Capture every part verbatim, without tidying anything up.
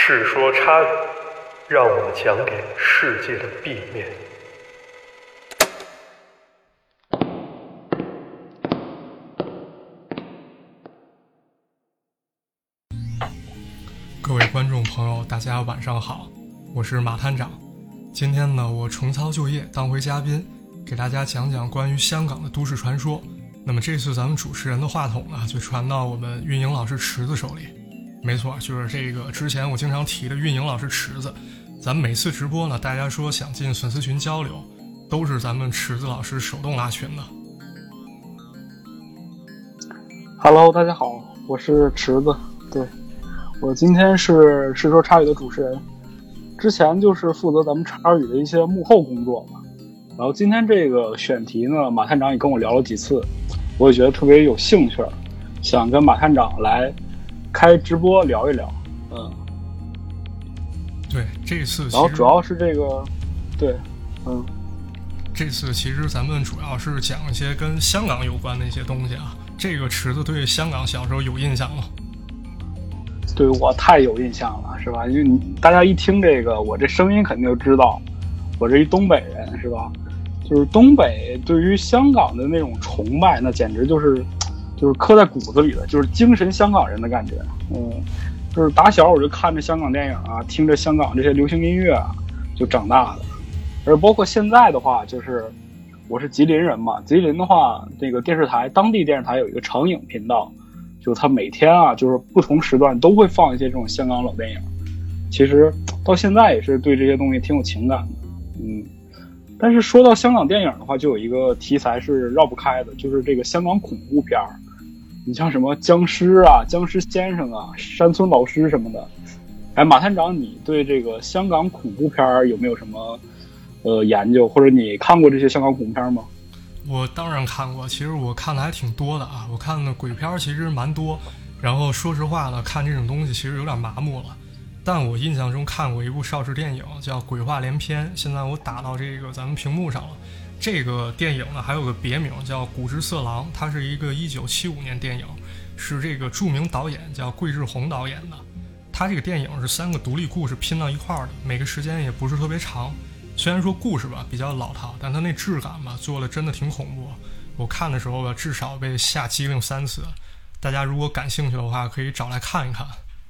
世说差语，让我们讲给世界的 B 面。 各位观众朋友，大家晚上好，我是马探长。今天呢，我重操旧业，当回嘉宾，给大家讲讲关于香港的都市传说。那么这次咱们主持人的话筒呢，就传到我们运营老师池子手里。没错，就是这个之前我经常提的运营老师池子。咱们每次直播呢，大家说想进粉丝群交流，都是咱们池子老师手动拉群的。 Hello， 大家好，我是池子。对，我今天是世说差语的主持人，之前就是负责咱们差语的一些幕后工作嘛。然后今天这个选题呢，马探长也跟我聊了几次，我也觉得特别有兴趣，想跟马探长来开直播聊一聊。嗯， 对，这次然后主要是这个，对，嗯， 这次其实咱们主要是讲一些跟香港有关的一些东西啊。这个池子对香港小时候有印象吗？ 对，我太有印象了，是吧？因为你大家一听这个，我这声音肯定就知道，我这一东北人，是吧？就是东北对于香港的那种崇拜，那简直就是就是刻在骨子里的，就是精神香港人的感觉。嗯，就是打小我就看着香港电影啊，听着香港这些流行音乐啊，就长大的。而包括现在的话，就是我是吉林人嘛，吉林的话，这个电视台当地电视台有一个长影频道，就他每天啊，就是不同时段都会放一些这种香港老电影。其实到现在也是对这些东西挺有情感的。嗯，但是说到香港电影的话，就有一个题材是绕不开的，就是这个香港恐怖片儿。你像什么僵尸啊、僵尸先生啊、山村老师什么的。哎，马探长，你对这个香港恐怖片儿有没有什么呃研究，或者你看过这些香港恐怖片吗？ 我当然看过，其实我看的还挺多的啊。我看的鬼片其实蛮多，然后说实话呢，看这种东西其实有点麻木了。但我印象中看过一部邵氏电影叫《鬼话连篇》，现在我打到这个咱们屏幕上了。这个电影呢还有个别名叫《古之色狼》，它是一个一九七五年电影，是这个著名导演叫桂志红导演的。他这个电影是三个独立故事拼到一块儿的，每个时间也不是特别长。虽然说故事吧比较老套，但它那质感吧做的真的挺恐怖。我看的时候吧至少被吓机灵三次。大家如果感兴趣的话，可以找来看一看。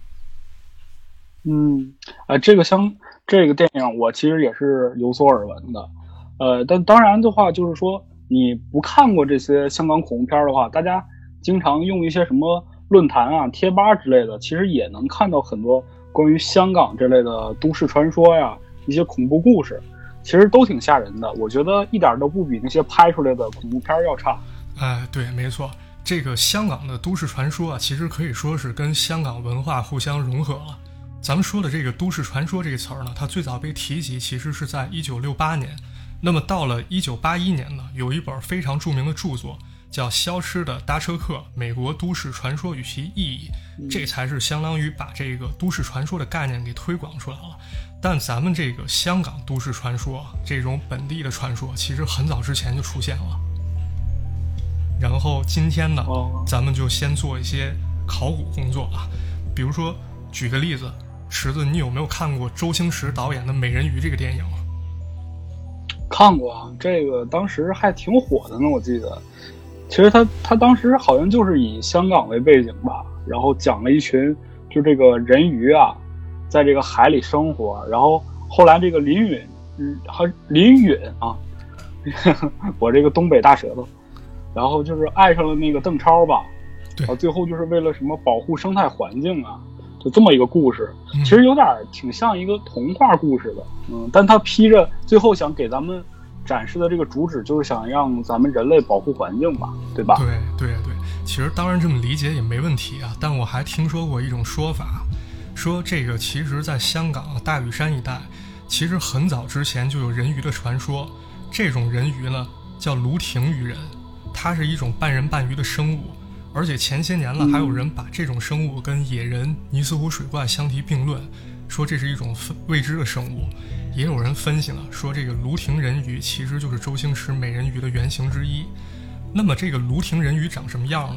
嗯，呃，这个香这个电影我其实也是有所耳闻的。呃，但当然的话，就是说你不看过这些香港恐怖片的话，大家经常用一些什么论坛啊、贴吧之类的，其实也能看到很多关于香港这类的都市传说呀、一些恐怖故事，其实都挺吓人的。我觉得一点都不比那些拍出来的恐怖片要差。 哎，对，没错，这个香港的都市传说啊，其实可以说是跟香港文化互相融合了。咱们说的这个都市传说这个词儿呢，它最早被提及其实是在一九六八年。那么到了一九八一年呢，有一本非常著名的著作叫《消失的搭车客：美国都市传说与其意义》，这才是相当于把这个都市传说的概念给推广出来了。但咱们这个香港都市传说这种本地的传说，其实很早之前就出现了。然后今天呢，咱们就先做一些考古工作啊，比如说举个例子，池子，你有没有看过周星驰导演的《美人鱼》这个电影？ 看过啊，这个当时还挺火的呢，我记得。其实他他当时好像就是以香港为背景吧，然后讲了一群就这个人鱼啊，在这个海里生活，然后后来这个林允，嗯，还林允啊，我这个东北大舌头，然后就是爱上了那个邓超吧， 对， 然后最后就是为了什么保护生态环境啊。就这么一个故事，其实有点挺像一个童话故事的，嗯，但他披着最后想给咱们展示的这个主旨，就是想让咱们人类保护环境吧，对吧？ 对对对，其实当然这么理解也没问题啊，但我还听说过一种说法，说这个其实在香港大屿山一带，其实很早之前就有人鱼的传说，这种人鱼呢叫卢亭鱼人，它是一种半人半鱼的生物。而且前些年了，还有人把这种生物跟野人、尼斯湖水怪相提并论，说这是一种未知的生物。也有人分析了，说这个卢亭人鱼其实就是周星驰美人鱼的原型之一。那么这个卢亭人鱼长什么样呢？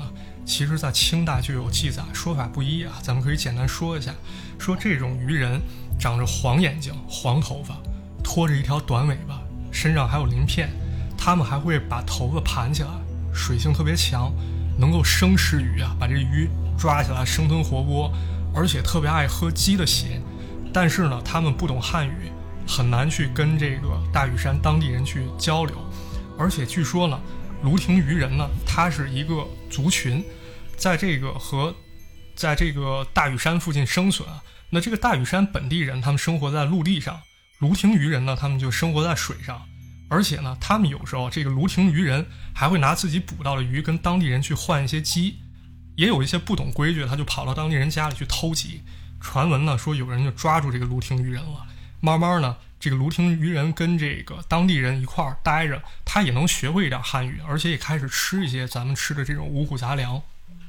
其实在清代就有记载，说法不一啊，咱们可以简单说一下。说这种鱼人长着黄眼睛、黄头发，拖着一条短尾巴，身上还有鳞片，他们还会把头发盘起来，水性特别强，能够生吃鱼啊，把这鱼抓起来生吞活剥，而且特别爱喝鸡的血。但是呢，他们不懂汉语，很难去跟这个大屿山当地人去交流。而且据说呢，芦亭渔人呢，他是一个族群，在这个和在这个大屿山附近生存啊。那这个大屿山本地人他们生活在陆地上，芦亭渔人呢他们就生活在水上。而且呢，他们有时候这个芦亭渔人还会拿自己捕到的鱼跟当地人去换一些鸡，也有一些不懂规矩，他就跑到当地人家里去偷鸡。传闻呢说有人就抓住这个芦亭渔人了，慢慢呢这个芦亭渔人跟这个当地人一块儿待着，他也能学会一点汉语，而且也开始吃一些咱们吃的这种五谷杂粮。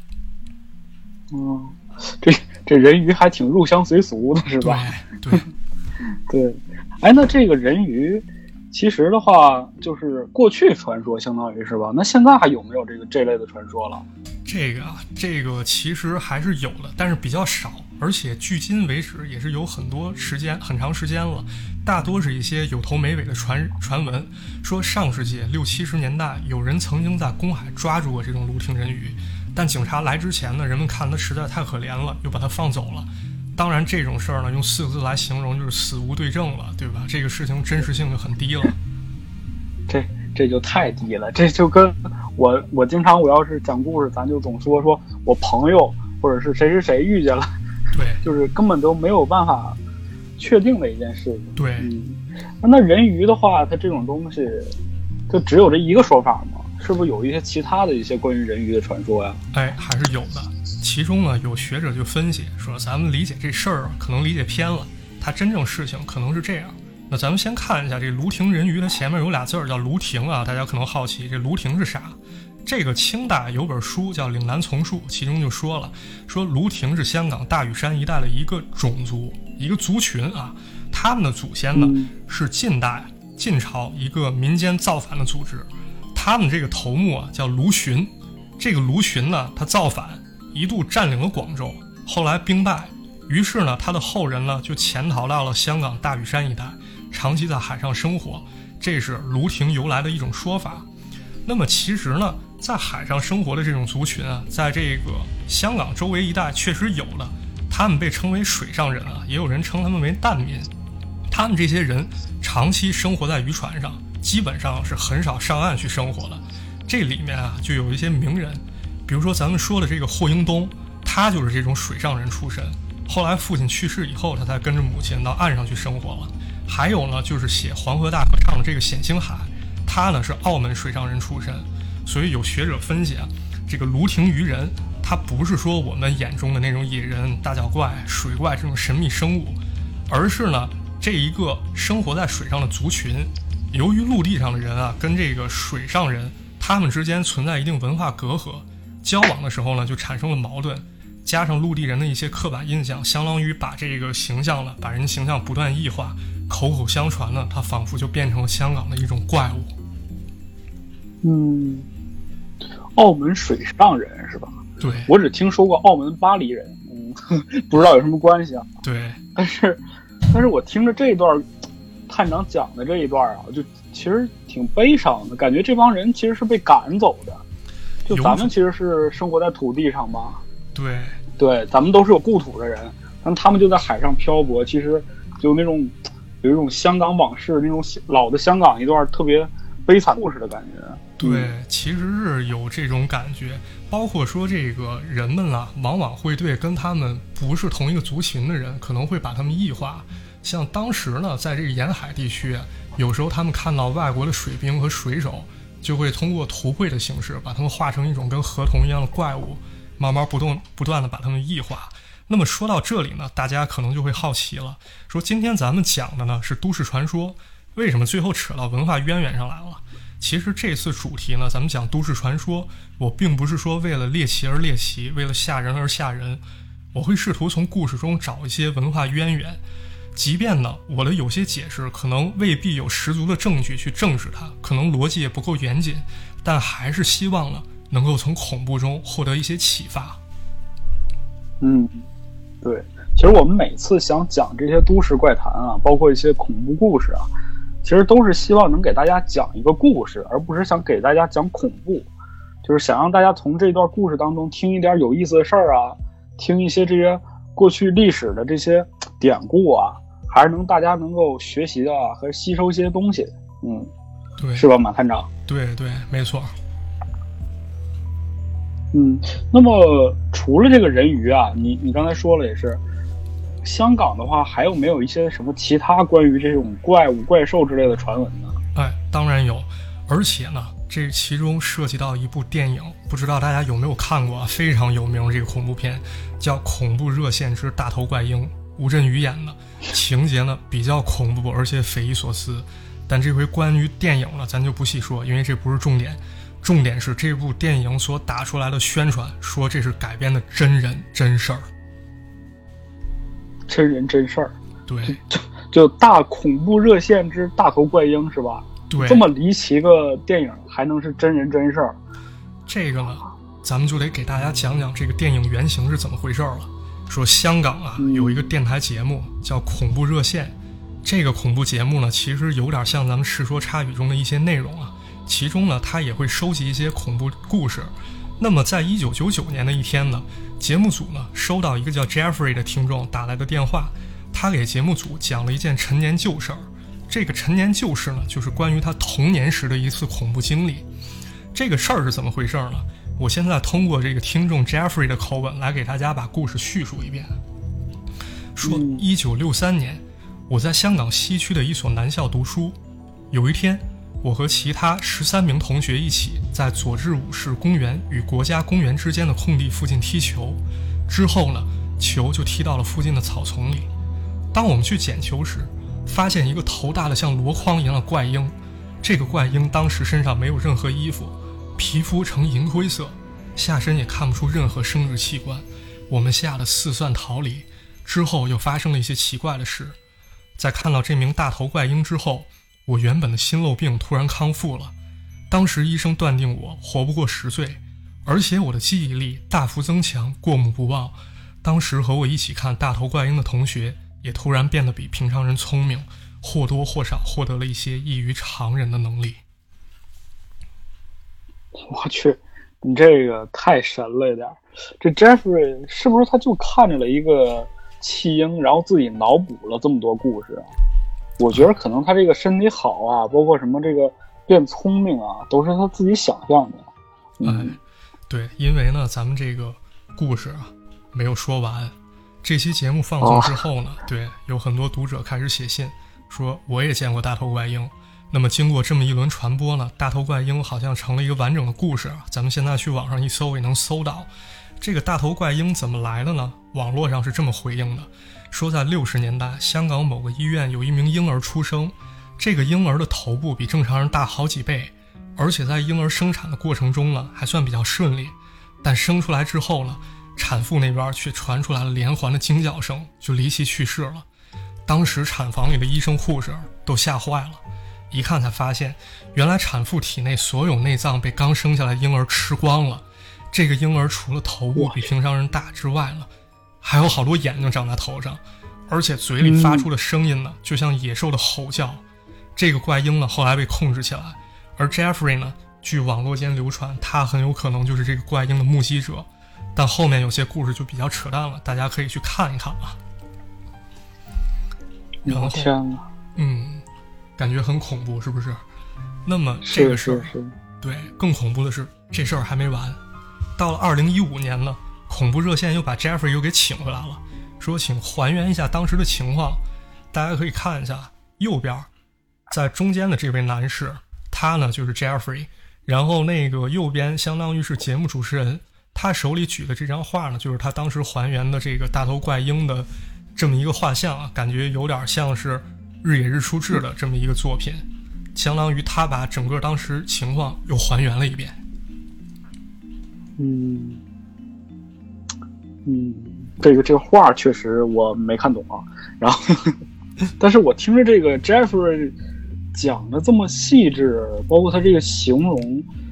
嗯，这这人鱼还挺入乡随俗的，是吧？ 对对对。哎，那这个人鱼其实的话就是过去传说，相当于是吧？那现在还有没有这个这类的传说了？ 这个啊，这个其实还是有的，但是比较少，而且距今为止也是有很多时间很长时间了，大多是一些有头没尾的传传闻。说上世纪六七十年代有人曾经在公海抓住过这种芦亭人鱼，但警察来之前呢，人们看他实在太可怜了，又把他放走了。当然这种事儿呢，用四个字来形容就是死无对证了，对吧？这个事情真实性就很低了。 这这就太低了，这就跟我我经常我要是讲故事，咱就总说说我朋友或者是谁谁谁遇见了， 对， 就是根本都没有办法确定的一件事情。 对， 嗯，那人鱼的话，它这种东西就只有这一个说法吗？是不是有一些其他的一些关于人鱼的传说呀？ 哎，还是有的。其中呢，有学者就分析说，咱们理解这事儿可能理解偏了，它真正事情可能是这样。那咱们先看一下这芦亭人鱼，它前面有俩字儿叫芦亭啊，大家可能好奇这芦亭是啥？这个清代有本书叫《岭南丛书》，其中就说了，说芦亭是香港大屿山一带的一个种族，一个族群啊。他们的祖先呢、嗯、是晋代晋朝一个民间造反的组织，他们这个头目啊叫卢循。这个卢循呢，他造反一度占领了广州，后来兵败，于是呢他的后人呢就潜逃到了香港大屿山一带，长期在海上生活，这是芦亭由来的一种说法。那么其实呢，在海上生活的这种族群啊，在这个香港周围一带确实有的，他们被称为水上人啊，也有人称他们为淡民。他们这些人长期生活在渔船上，基本上是很少上岸去生活的。这里面啊就有一些名人，比如说咱们说的这个霍英东，他就是这种水上人出身，后来父亲去世以后，他才跟着母亲到岸上去生活了。还有呢，就是写黄河大合唱的这个冼星海，他呢是澳门水上人出身。所以有学者分析啊，这个芦亭渔人他不是说我们眼中的那种野人、大脚怪、水怪这种神秘生物，而是呢这一个生活在水上的族群，由于陆地上的人啊跟这个水上人他们之间存在一定文化隔阂，交往的时候呢就产生了矛盾，加上陆地人的一些刻板印象，相当于把这个形象了，把人形象不断异化，口口相传呢，它仿佛就变成了香港的一种怪物。 嗯，澳门水上人是吧？ 对， 我只听说过澳门巴黎人，嗯，不知道有什么关系啊？ 对， 但是，但是我听着这一段探长讲的这一段啊，就其实挺悲伤的，感觉这帮人其实是被赶走的。就咱们其实是生活在土地上嘛， 对对，咱们都是有故土的人，但他们就在海上漂泊，其实就那种有一种香港往事那种老的香港一段特别悲惨故事的感觉。 对，其实是有这种感觉，包括说这个人们啊，往往会对跟他们不是同一个族群的人，可能会把他们异化。像当时呢，在这个沿海地区，有时候他们看到外国的水兵和水手，就会通过图绘的形式把他们画成一种跟河童一样的怪物，慢慢不断不断的把他们异化。那么说到这里呢，大家可能就会好奇了，说今天咱们讲的呢是都市传说，为什么最后扯到文化渊源上来了？其实这次主题呢，咱们讲都市传说，我并不是说为了猎奇而猎奇，为了吓人而吓人，我会试图从故事中找一些文化渊源，即便呢我的有些解释可能未必有十足的证据去证实它，可能逻辑也不够严谨，但还是希望呢能够从恐怖中获得一些启发。 嗯，对，其实我们每次想讲这些都市怪谈啊，包括一些恐怖故事啊，其实都是希望能给大家讲一个故事，而不是想给大家讲恐怖，就是想让大家从这段故事当中听一点有意思的事儿啊，听一些这些过去历史的这些典故啊，还是能大家能够学习啊和吸收一些东西。嗯， 对， 是吧，马探长？ 对对，没错。 嗯，那么除了这个人鱼啊，你你刚才说了也是，香港的话还有没有一些什么其他关于这种怪物怪兽之类的传闻呢？ 哎，当然有，而且呢，这其中涉及到一部电影，不知道大家有没有看过啊？非常有名这个恐怖片，叫《恐怖热线之大头怪婴》，吴镇宇演的，情节呢比较恐怖，而且匪夷所思。但这回关于电影呢，咱就不细说，因为这不是重点。重点是这部电影所打出来的宣传，说这是改编的真人真事儿。 真人真事儿， 对， 就就大恐怖热线之大头怪婴是吧？ 对， 这么离奇个电影还能是真人真事儿？ 这个呢，咱们就得给大家讲讲这个电影原型是怎么回事了。说香港啊， 嗯、 有一个电台节目叫恐怖热线，这个恐怖节目呢，其实有点像咱们世说插语中的一些内容啊。其中呢，他也会收集一些恐怖故事。那么在一九九九年的一天呢，节目组呢收到一个叫 Jeffrey 的听众打来的电话，他给节目组讲了一件陈年旧事儿。这个陈年旧事呢，就是关于他童年时的一次恐怖经历。这个事儿是怎么回事呢？我现在通过这个听众 Jeffrey 的口吻来给大家把故事叙述一遍。说一九六三年，我在香港西区的一所男校读书，有一天，我和其他十三名同学一起在佐治五世公园与国家公园之间的空地附近踢球，之后呢，球就踢到了附近的草丛里。当我们去捡球时，发现一个头大的像箩筐一样的怪婴。这个怪婴当时身上没有任何衣服，皮肤呈银灰色，下身也看不出任何生殖器官。我们吓得四散逃离，之后又发生了一些奇怪的事。在看到这名大头怪婴之后，我原本的心漏病突然康复了。当时医生断定我活不过十岁，而且我的记忆力大幅增强，过目不忘。当时和我一起看大头怪婴的同学也突然变得比平常人聪明，或多或少获得了一些异于常人的能力。 我去，你这个太神了一点。这 Jeffrey 是不是他就看着了一个弃婴，然后自己脑补了这么多故事啊？我觉得可能他这个身体好啊，包括什么这个变聪明啊，都是他自己想象的。 嗯，哎、对，因为呢，咱们这个故事啊没有说完。这期节目放送之后呢，哦、对，有很多读者开始写信说我也见过大头怪婴。那么经过这么一轮传播呢，大头怪婴好像成了一个完整的故事，咱们现在去网上一搜也能搜到。这个大头怪婴怎么来的呢？网络上是这么回应的，说在六十年代，香港某个医院有一名婴儿出生，这个婴儿的头部比正常人大好几倍，而且在婴儿生产的过程中呢，还算比较顺利。但生出来之后呢，产妇那边却传出来了连环的惊叫声，就离奇去世了。当时产房里的医生护士都吓坏了，一看才发现，原来产妇体内所有内脏被刚生下来的婴儿吃光了。这个婴儿除了头部比平常人大之外呢，还有好多眼睛长在头上，而且嘴里发出的声音呢，嗯、就像野兽的吼叫。这个怪婴呢，后来被控制起来，而 Jeffrey 呢，据网络间流传，他很有可能就是这个怪婴的目击者。但后面有些故事就比较扯淡了，大家可以去看一看啊。然后， 天哪， 嗯，感觉很恐怖，是不是？那么这个事儿，对，更恐怖的是，这事儿还没完。到了二零一五年呢，恐怖热线又把 Jeffrey 又给请回来了，说请还原一下当时的情况。大家可以看一下右边，在中间的这位男士，他呢就是 Jeffrey， 然后那个右边相当于是节目主持人，他手里举的这张画呢，就是他当时还原的这个大头怪婴的这么一个画像啊，感觉有点像是日野日出志的这么一个作品，相当于他把整个当时情况又还原了一遍。 嗯嗯，这个这个画确实我没看懂啊，然后但是我听着这个 Jeffrey 讲的这么细致，包括他这个形容，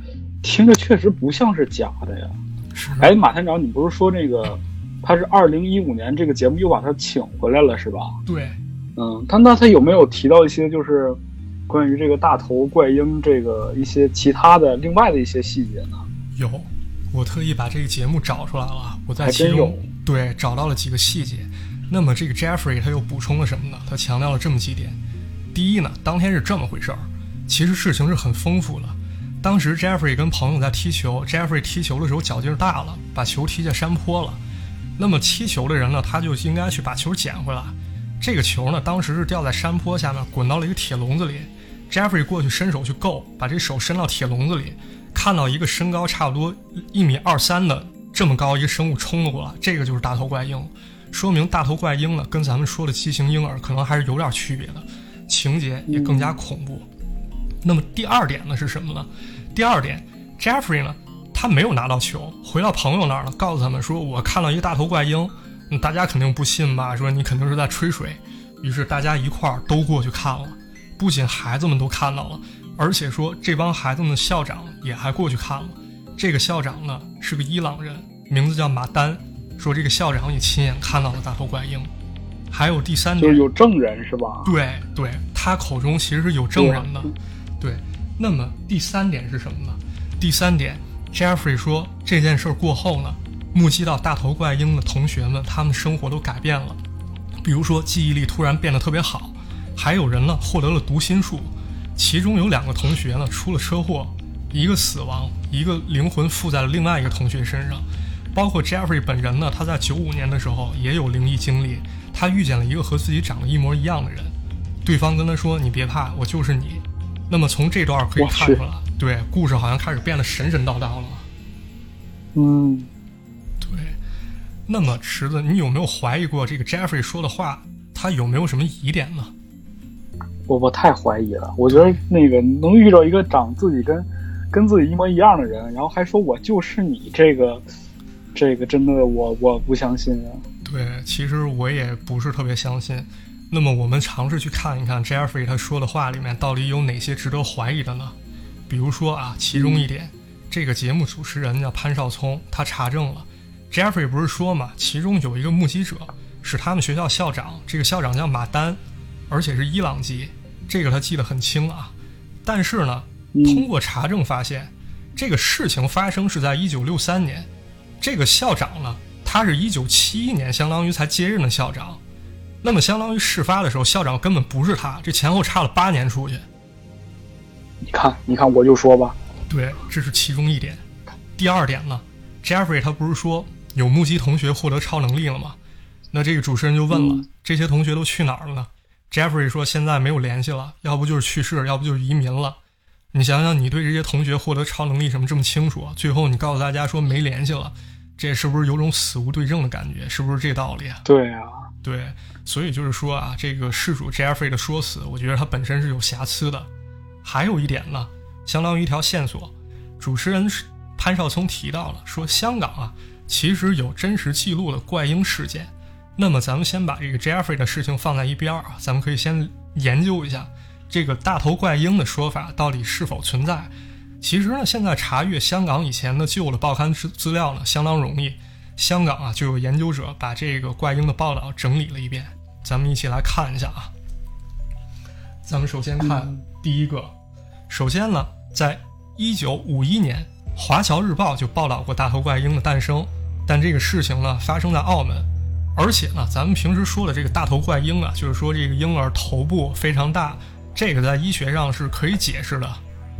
听着确实不像是假的呀。哎，马探长，你不是说这个他是二零一五年这个节目又把他请回来了是吧？ 对， 嗯，他那他有没有提到一些就是关于这个大头怪婴这个一些其他的另外的一些细节呢？ 有，我特意把这个节目找出来了，我在其中对找到了几个细节。那么这个 Jeffrey 他又补充了什么呢？他强调了这么几点。第一呢，当天是这么回事儿，其实事情是很丰富的。当时 Jeffrey 跟朋友在踢球 Jeffrey 踢球的时候脚劲大了，把球踢下山坡了。那么踢球的人呢，他就应该去把球捡回来。这个球呢，当时是掉在山坡下面，滚到了一个铁笼子里。Jeffrey 过去伸手去够，把这手伸到铁笼子里，看到一个身高差不多一米二三的这么高一个生物冲了过来，这个就是大头怪婴。说明大头怪婴呢，跟咱们说的畸形婴儿可能还是有点区别的，情节也更加恐怖。那么第二点呢是什么呢？第二点 Jeffrey 呢，他没有拿到球，回到朋友那儿了，告诉他们说我看到一个大头怪婴。嗯、大家肯定不信吧，说你肯定是在吹水。于是大家一块儿都过去看了，不仅孩子们都看到了，而且说这帮孩子们的校长也还过去看了。这个校长呢是个伊朗人，名字叫马丹，说这个校长也亲眼看到了大头怪婴。还有第三点， 就是有证人是吧？ 对对，他口中其实是有证人的。对，那么第三点是什么呢？第三点 Jeffrey 说这件事过后呢，目击到大头怪婴的同学们，他们生活都改变了，比如说记忆力突然变得特别好，还有人呢获得了读心术，其中有两个同学呢出了车祸，一个死亡，一个灵魂附在了另外一个同学身上。包括 Jeffrey 本人呢，他在九五年的时候也有灵异经历，他遇见了一个和自己长得一模一样的人，对方跟他说你别怕，我就是你。那么从这段可以看出来，对，故事好像开始变得神神叨叨了。 嗯， 对。那么池子，你有没有怀疑过这个 Jeffrey 说的话他有没有什么疑点呢？ 我我太怀疑了，我觉得那个能遇到一个长自己跟跟自己一模一样的人，然后还说我就是你，这个这个真的我我不相信啊。 对，其实我也不是特别相信。那么我们尝试去看一看 Jeffrey 他说的话里面到底有哪些值得怀疑的呢？比如说啊，其中一点，这个节目主持人叫潘少聪，他查证了 Jeffrey 不是说嘛，其中有一个目击者是他们学校校长，这个校长叫马丹，而且是伊朗籍，这个他记得很清啊。但是呢，通过查证发现，这个事情发生是在一九六三年，这个校长呢，他是一九七一年相当于才接任的校长，那么相当于事发的时候校长根本不是他，这前后差了八年出去。 你看你看我就说吧， 对，这是其中一点。第二点呢， Jeffrey 他不是说有目击同学获得超能力了吗？那这个主持人就问了、嗯、这些同学都去哪儿了呢？ Jeffrey 说现在没有联系了，要不就是去世，要不就是移民了。你想想，你对这些同学获得超能力什么这么清楚，最后你告诉大家说没联系了，这是不是有种死无对证的感觉？是不是这道理啊？ 对啊， 对，所以就是说啊，这个事主 Jeffrey 的说辞，我觉得他本身是有瑕疵的。还有一点呢，相当于一条线索，主持人潘少聪提到了，说香港啊，其实有真实记录的怪婴事件。那么咱们先把这个 Jeffrey 的事情放在一边啊，咱们可以先研究一下这个大头怪婴的说法到底是否存在。其实呢，现在查阅香港以前的旧的报刊资料呢，相当容易。香港啊，就有研究者把这个怪婴的报道整理了一遍，咱们一起来看一下啊。咱们首先看第一个，首先呢，在一九五一年，华侨日报就报道过大头怪婴的诞生，但这个事情呢发生在澳门，而且呢，咱们平时说的这个大头怪婴啊，就是说这个婴儿头部非常大，这个在医学上是可以解释的。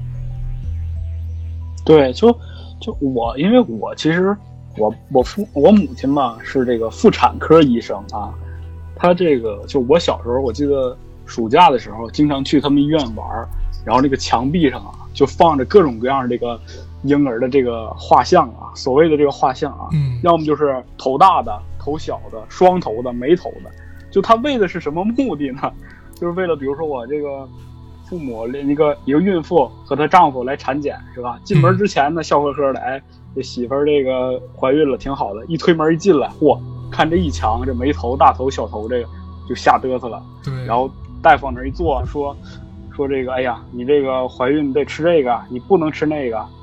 对，就就我，因为我其实我我父我母亲嘛是这个妇产科医生啊，她这个就我小时候我记得暑假的时候经常去他们医院玩，然后那个墙壁上啊就放着各种各样的这个婴儿的这个画像啊，所谓的这个画像啊，嗯，要么就是头大的、头小的、双头的、没头的，就他为的是什么目的呢？就是为了比如说我这个父母一个一个孕妇和她丈夫来产检是吧？进门之前呢，笑呵呵的，哎，这媳妇儿这个怀孕了挺好的，一推门一进来，嚯，看这一墙这没头、大头、小头这个就吓嘚瑟了。 对， 然后大夫往那儿一坐，说说这个，哎呀，你这个怀孕你得吃这个，你不能吃那个，这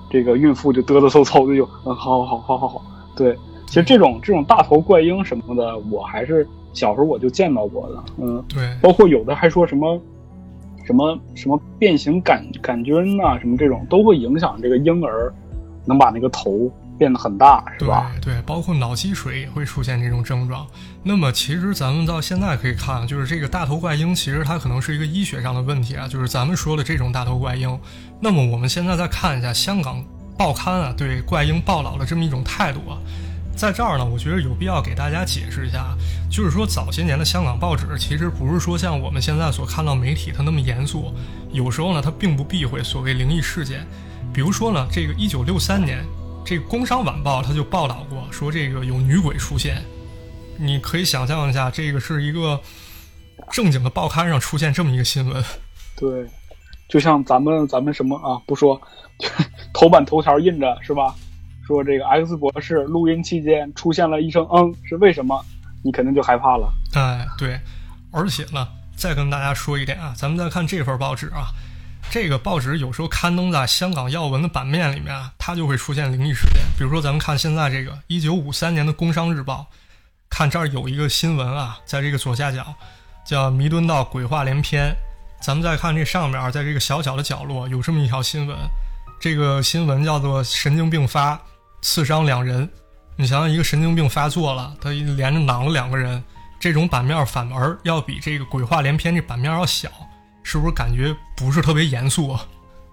这个孕妇就嘚嘚嗖嗖的就嗯好好好好好，对，其实这种这种大头怪婴什么的，我还是小时候我就见到过的，嗯， 对， 包括有的还说什么什么什么变形杆杆菌啊，什么这种都会影响这个婴儿能把那个头变得很大，是吧？ 对对，包括脑积水也会出现这种症状。那么其实咱们到现在可以看，就是这个大头怪婴，其实它可能是一个医学上的问题啊，就是咱们说的这种大头怪婴。那么我们现在再看一下香港报刊啊对怪婴报道的这么一种态度啊，在这儿呢，我觉得有必要给大家解释一下，就是说早些年的香港报纸其实不是说像我们现在所看到媒体它那么严肃，有时候呢它并不避讳所谓灵异事件。比如说呢，这个一九六三年。这个《工商晚报》他就报道过，说这个有女鬼出现。你可以想象一下，这个是一个正经的报刊上出现这么一个新闻。 对，就像咱们咱们什么啊，不说，头版头条印着是吧？说这个 X 博士录音期间出现了一声嗯，是为什么？你肯定就害怕了。 哎，对，而且呢，再跟大家说一点啊，咱们再看这份报纸啊。这个报纸有时候刊登在香港要闻的版面里面啊，它就会出现灵异事件。比如说咱们看现在这个一九五三年的《工商日报》，看这儿有一个新闻啊，在这个左下角叫弥敦道鬼话连篇。咱们再看这上面，在这个小小的角落有这么一条新闻，这个新闻叫做神经病发刺伤两人。你想想，一个神经病发作了，他连着囊了两个人，这种版面反而要比这个鬼话连篇这版面要小，是不是感觉不是特别严肃啊？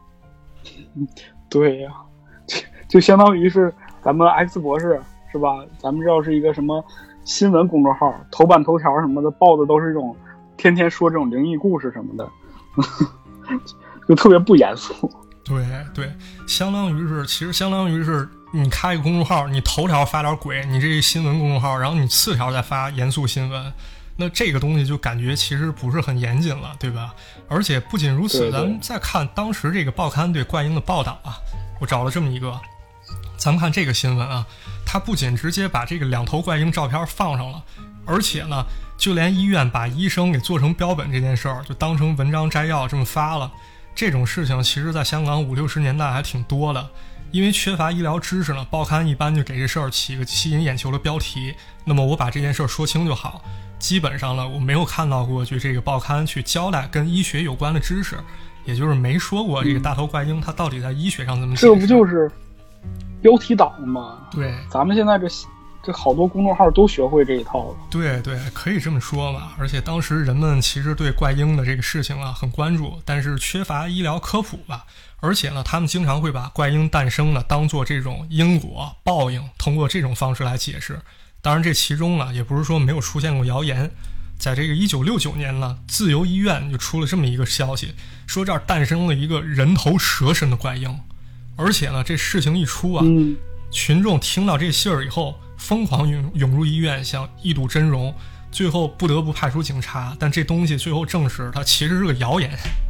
对呀、啊，就相当于是咱们 X 博士是吧？咱们知道是一个什么新闻公众号，头版头条什么的报的都是这种天天说这种灵异故事什么的，就特别不严肃。 对对，相当于是，其实相当于是你开一个公众号，你头条发点鬼，你这新闻公众号，然后你次条再发严肃新闻。那这个东西就感觉其实不是很严谨了，对吧？而且不仅如此， 对对咱们再看当时这个报刊对怪婴的报道啊，我找了这么一个，咱们看这个新闻啊，它不仅直接把这个两头怪婴照片放上了，而且呢，就连医院把医生给做成标本这件事儿，就当成文章摘要这么发了。这种事情其实在香港五六十年代还挺多的。因为缺乏医疗知识呢，报刊一般就给这事儿起个吸引眼球的标题，那么我把这件事儿说清就好。基本上呢，我没有看到过就这个报刊去交代跟医学有关的知识，也就是没说过这个大头怪婴它到底在医学上怎么解释。 这不就是标题党吗？ 对， 咱们现在这这好多公众号都学会这一套了。 对对，可以这么说嘛。而且当时人们其实对怪婴的这个事情啊很关注，但是缺乏医疗科普吧。而且呢，他们经常会把怪婴诞生呢当做这种因果报应，通过这种方式来解释。当然，这其中呢也不是说没有出现过谣言。在这个一九六九年呢，自由医院就出了这么一个消息，说这儿诞生了一个人头蛇身的怪婴。而且呢，这事情一出啊， 嗯、 群众听到这信儿以后，疯狂涌涌入医院，想一睹真容。最后不得不派出警察，但这东西最后证实它其实是个谣言。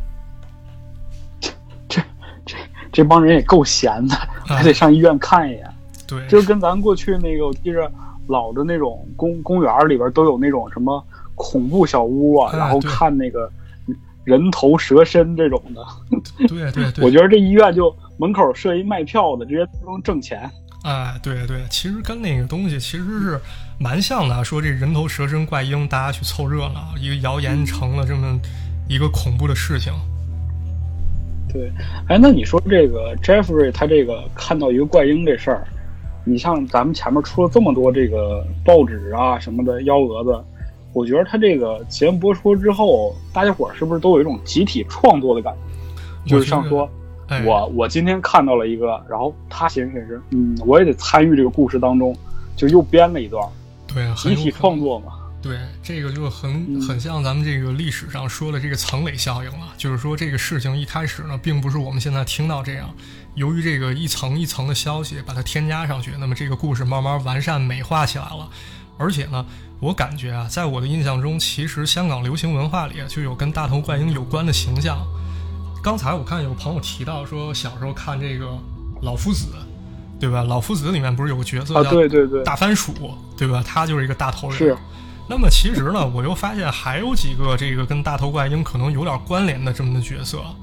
这这这帮人也够闲的，还得上医院看一眼。啊、 对， 就跟咱过去那个，我记着老的那种公公园里边都有那种什么恐怖小屋啊， 哎、 然后看那个人头蛇身这种的。 对对对， 我觉得这医院就门口设一卖票的，直接都能挣钱。 哎，对对，其实跟那个东西其实是蛮像的，说这人头蛇身怪婴，大家去凑热闹，一个谣言成了这么一个恐怖的事情。 对，哎，那你说这个 Jeffrey 他这个看到一个怪婴这事儿，你像咱们前面出了这么多这个报纸啊什么的幺蛾子，我觉得他这个节目播出之后，大家伙是不是都有一种集体创作的感觉？就是像说。 哎、 我我今天看到了一个，然后他寻思寻思，嗯，我也得参与这个故事当中，就又编了一段， 对， 集体创作嘛。 对，这个就很很像咱们这个历史上说的这个层垒效应了，就是说这个事情一开始呢，并不是我们现在听到这样，由于这个一层一层的消息把它添加上去，那么这个故事慢慢完善美化起来了。而且呢，我感觉啊，在我的印象中，其实香港流行文化里就有跟大头怪婴有关的形象。刚才我看有朋友提到说，小时候看这个老夫子，对吧？老夫子里面不是有个角色叫大番薯， 啊、 对, 对, 对吧？他就是一个大头人。 是。 那么其实呢，我又发现还有几个这个跟大头怪婴可能有点关联的这么的角色，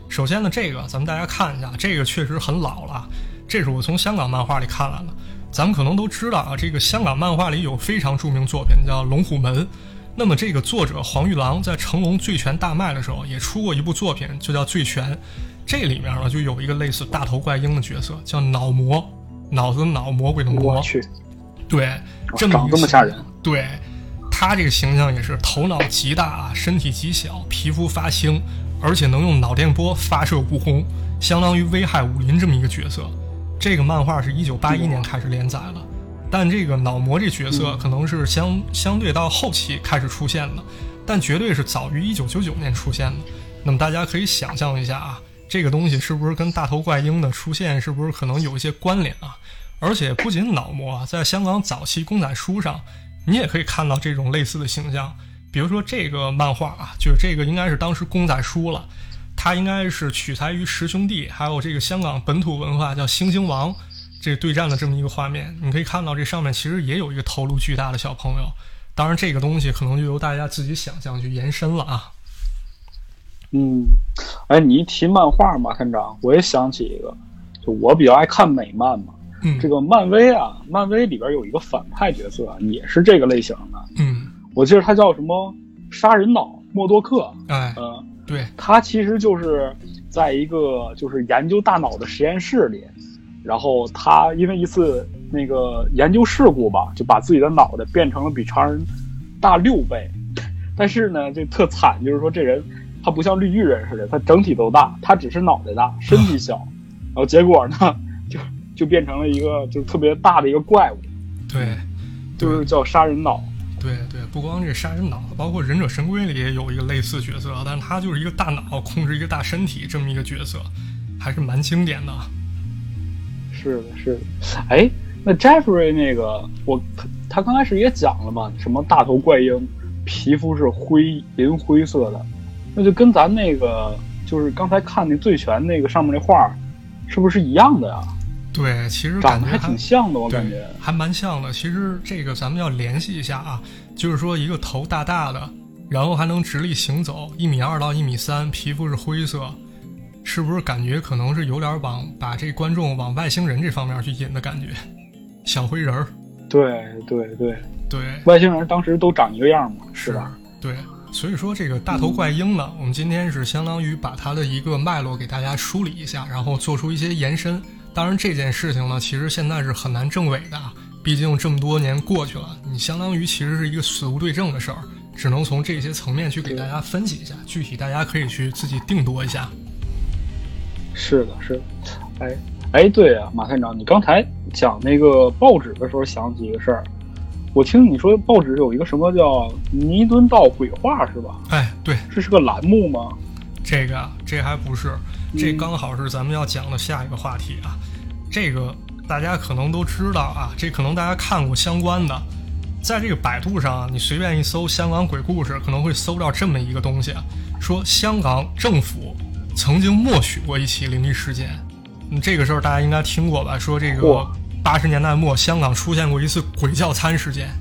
首先呢，这个咱们大家看一下，这个确实很老了，这是我从香港漫画里看来的。咱们可能都知道啊，这个香港漫画里有非常著名作品叫《龙虎门》。那么这个作者黄玉郎在成龙醉拳大卖的时候也出过一部作品，就叫醉拳。这里面呢就有一个类似大头怪婴的角色，叫脑魔，脑子脑魔鬼的魔。 我去， 对，这么长这么吓人。 对，他这个形象也是头脑极大啊，身体极小，皮肤发青，而且能用脑电波发射武功，相当于危害武林这么一个角色。这个漫画是一九八一年开始连载了。但这个脑魔这角色可能是相相对到后期开始出现的，但绝对是早于一九九九年出现的。那么大家可以想象一下啊，这个东西是不是跟大头怪婴的出现是不是可能有一些关联啊？而且不仅脑魔啊，在香港早期公仔书上，你也可以看到这种类似的形象。比如说这个漫画啊，就是这个应该是当时公仔书了，它应该是取材于十兄弟，还有这个香港本土文化叫猩猩王。这对战的这么一个画面，你可以看到这上面其实也有一个头颅巨大的小朋友。当然这个东西可能就由大家自己想象去延伸了啊。 嗯，哎，你一提漫画马探长，我也想起一个，就我比较爱看美漫嘛。 嗯， 这个漫威啊，漫威里边有一个反派角色啊，也是这个类型的。 嗯， 我记得他叫什么杀人脑默多克。 哎， 嗯， 对， 他其实就是在一个就是研究大脑的实验室里。然后他因为一次那个研究事故吧，就把自己的脑袋变成了比常人大六倍。但是呢，这特惨，就是说这人他不像绿巨人似的，他整体都大，他只是脑袋大，身体小。然后结果呢，就就变成了一个就是特别大的一个怪物。 对， 就是叫杀人脑。 对对，不光这杀人脑，包括忍者神龟里也有一个类似角色，但是他就是一个大脑控制一个大身体这么一个角色，还是蛮经典的。 是的，是的。哎，那 Jeffrey 那个，我他他刚开始也讲了嘛，什么大头怪婴，皮肤是灰银灰色的，那就跟咱那个就是刚才看那醉拳那个上面那画，是不是一样的呀？ 对，其实感觉还挺像的，我感觉还蛮像的。其实这个咱们要联系一下啊，就是说一个头大大的，然后还能直立行走，一米二到一米三，皮肤是灰色。是不是感觉可能是有点往把这观众往外星人这方面去引的感觉？小灰人儿， 对对对对， 外星人当时都长一个样嘛，是吧？ 对，所以说这个大头怪婴呢，嗯、我们今天是相当于把它的一个脉络给大家梳理一下，然后做出一些延伸。当然这件事情呢，其实现在是很难证伪的，毕竟这么多年过去了，你相当于其实是一个死无对证的事儿，只能从这些层面去给大家分析一下，具体大家可以去自己定夺一下。 是的，是的，哎哎，对啊，马探长，你刚才讲那个报纸的时候想起一个事儿，我听你说报纸有一个什么叫尼敦道鬼话是吧？ 哎，对， 这是个栏目吗？ 这个这还不是，这刚好是咱们要讲的下一个话题啊。嗯、这个大家可能都知道啊，这可能大家看过相关的，在这个百度上，你随便一搜香港鬼故事，可能会搜到这么一个东西，说香港政府曾经默许过一起灵异事件。嗯，这个事儿大家应该听过吧？说这个八十年代末香港出现过一次鬼教餐事件。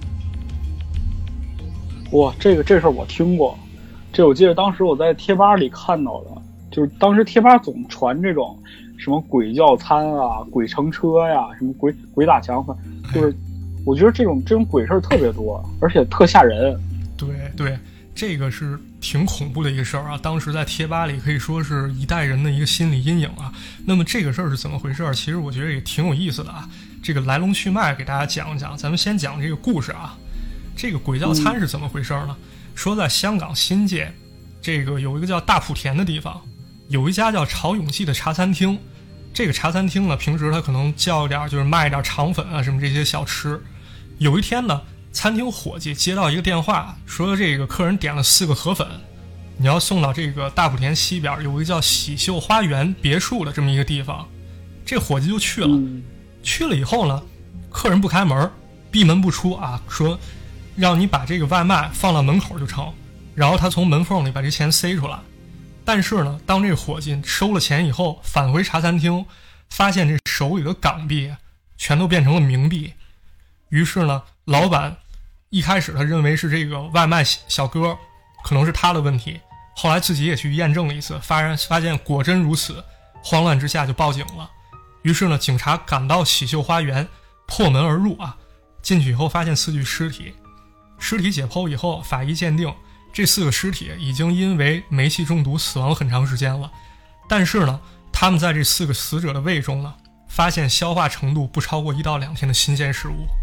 哇，这个这事儿我听过，这我记得当时我在贴吧里看到的，就是当时贴吧总传这种什么鬼教餐啊、鬼乘车呀、什么鬼鬼打墙，就是我觉得这种这种鬼事儿特别多，而且特吓人。 对对。这个是挺恐怖的一个事儿啊，当时在贴吧里可以说是一代人的一个心理阴影啊。那么这个事儿是怎么回事？其实我觉得也挺有意思的啊。这个来龙去脉给大家讲一讲，咱们先讲这个故事啊。这个鬼教餐是怎么回事呢？嗯、说在香港新界，这个有一个叫大埔田的地方，有一家叫曹永记的茶餐厅。这个茶餐厅呢，平时他可能叫一点就是卖一点肠粉啊什么这些小吃。有一天呢，餐厅伙计接到一个电话，说这个客人点了四个河粉，你要送到这个大埔田西边有一个叫喜秀花园别墅的这么一个地方。这伙计就去了，嗯、去了以后呢，客人不开门，闭门不出啊，说让你把这个外卖放到门口就成，然后他从门缝里把这钱塞出来。但是呢，当这个伙计收了钱以后，返回茶餐厅，发现这手里的港币全都变成了冥币。于是呢，老板一开始他认为是这个外卖小哥可能是他的问题， 后来自己也去验证了一次，发现发现果真如此，慌乱之下就报警了。于是呢，警察赶到喜秀花园，破门而入啊，进去以后发现四具尸体，尸体解剖以后，法医鉴定这四个尸体已经因为煤气中毒死亡很长时间了，但是呢，他们在这四个死者的胃中呢，发现消化程度不超过一到两天的新鲜食物。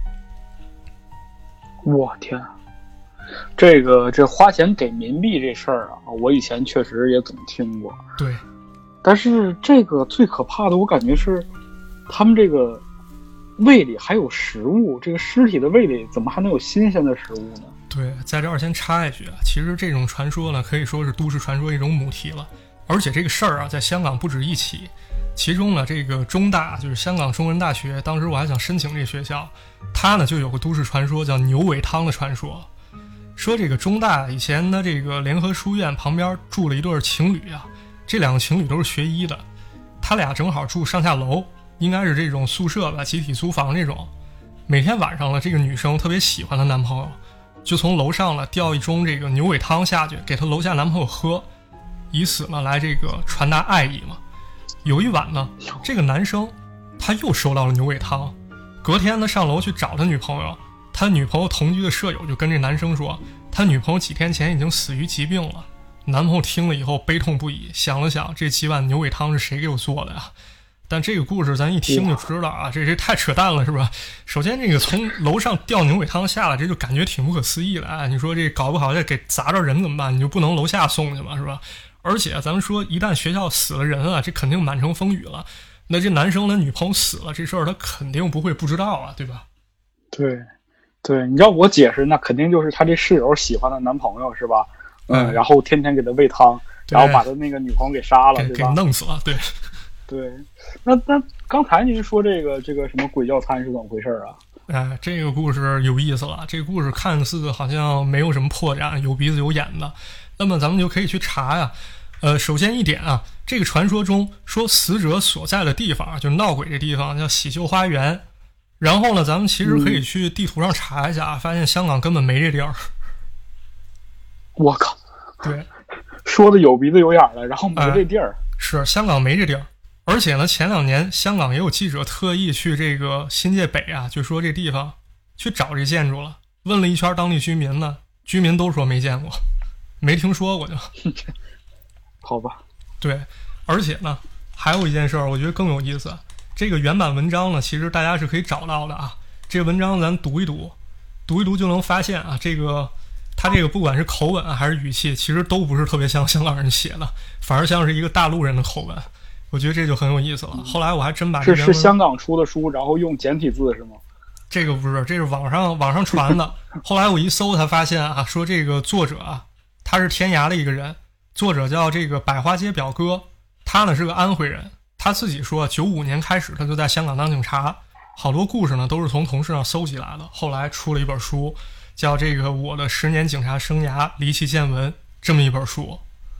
我天，这个这花钱给冥币这事儿啊，我以前确实也总听过。 对， 但是这个最可怕的，我感觉是他们这个胃里还有食物，这个尸体的胃里怎么还能有新鲜的食物呢？ 对，在这儿先插一句啊，其实这种传说呢，可以说是都市传说一种母题了。而且这个事儿啊，在香港不止一起。其中呢，这个中大就是香港中文大学，当时我还想申请这学校，它呢就有个都市传说叫牛尾汤的传说。说这个中大以前的这个联合书院旁边住了一对情侣啊，这两个情侣都是学医的，他俩正好住上下楼，应该是这种宿舍吧，集体租房这种。每天晚上呢，这个女生特别喜欢她男朋友，就从楼上了调一盅这个牛尾汤下去给她楼下男朋友喝，以此呢来这个传达爱意嘛。有一晚呢，这个男生他又收到了牛尾汤，隔天呢上楼去找他女朋友，他女朋友同居的舍友就跟这男生说，他女朋友几天前已经死于疾病了。男朋友听了以后悲痛不已，想了想这几碗牛尾汤是谁给我做的呀？但这个故事咱一听就知道啊，这这太扯淡了是吧？首先这个从楼上掉牛尾汤下来，这就感觉挺不可思议的啊！你说这搞不好这给砸着人怎么办？你就不能楼下送去吗？是吧？而且咱们说一旦学校死了人啊，这肯定满城风雨了，那这男生的女朋友死了这事儿他肯定不会不知道啊，对吧？ 对对，你要我解释，那肯定就是他这室友喜欢的男朋友是吧？嗯，嗯然后天天给他喂汤，然后把他那个女朋友给杀了，对吧？ 给弄死了，对对。那那刚才您说这个这个什么鬼教餐是怎么回事啊？ 哎，这个故事有意思了。这个故事看似好像没有什么破绽，有鼻子有眼的。那么咱们就可以去查呀。呃，首先一点啊，这个传说中说死者所在的地方，就闹鬼这地方叫喜秀花园。然后呢，咱们其实可以去地图上查一下，嗯、发现香港根本没这地儿。 我靠！ 对， 说的有鼻子有眼的，然后没这地儿、 呃。是香港没这地儿。而且呢，前两年香港也有记者特意去这个新界北啊，就说这地方去找这建筑了，问了一圈当地居民呢，居民都说没见过，没听说过就。 好吧。 对，而且呢，还有一件事儿，我觉得更有意思。这个原版文章呢，其实大家是可以找到的啊。这个文章咱读一读，读一读就能发现啊，这个他这个不管是口吻啊还是语气，其实都不是特别像香港人写的，反而像是一个大陆人的口吻。我觉得这就很有意思了。后来我还真把这是是香港出的书，然后用简体字是吗？ 这个不是，这是网上网上传的。后来我一搜才发现啊，说这个作者啊，他是天涯的一个人，作者叫这个百花街表哥，他呢是个安徽人。他自己说，九五年开始他就在香港当警察，好多故事呢都是从同事上搜集来的。后来出了一本书，叫这个《我的十年警察生涯离奇见闻》这么一本书。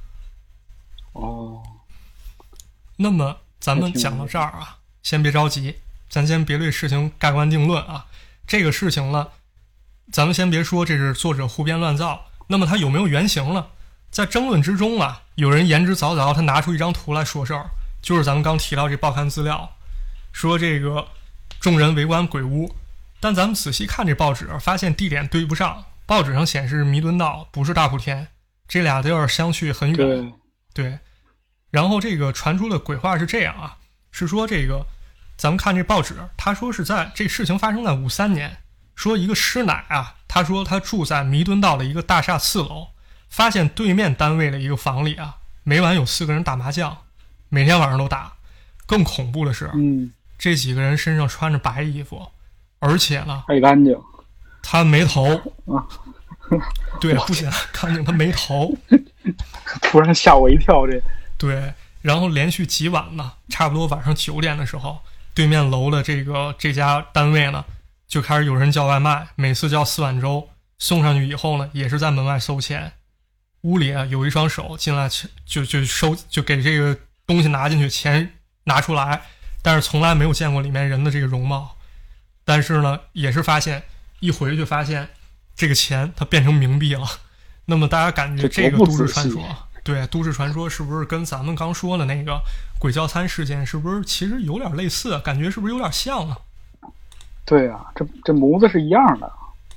哦。 那么咱们讲到这儿啊，先别着急，咱先别对事情盖棺定论啊。这个事情呢，咱们先别说这是作者胡编乱造，那么他有没有原型呢？在争论之中啊，有人言之凿凿，他拿出一张图来说事儿，就是咱们刚提到这报刊资料，说这个众人围观鬼屋，但咱们仔细看这报纸，发现地点对不上，报纸上显示弥敦道，不是大埔田，这俩地儿相去很远。 对。 对。然后这个传出的鬼话是这样啊，是说这个咱们看这报纸，他说是在这事情发生在五三年，说一个师奶啊，他说他住在弥敦道的一个大厦四楼，发现对面单位的一个房里啊，每晚有四个人打麻将，每天晚上都打。更恐怖的是， 嗯， 这几个人身上穿着白衣服，而且呢， 太干净， 他没头啊， 对，不仅干净，他没头， 突然吓我一跳，这。 对，然后连续几晚呢，差不多晚上九点的时候，对面楼的这个这家单位呢，就开始有人叫外卖，每次叫四碗粥，送上去以后呢，也是在门外收钱。屋里啊有一双手进来就就收就给这个东西拿进去，钱拿出来，但是从来没有见过里面人的这个容貌。但是呢，也是发现一回去发现这个钱它变成冥币了。那么大家感觉这个都市传说对，都市传说是不是跟咱们刚说的那个鬼教餐事件是不是其实有点类似？感觉是不是有点像啊？ 对啊，这这模子是一样的。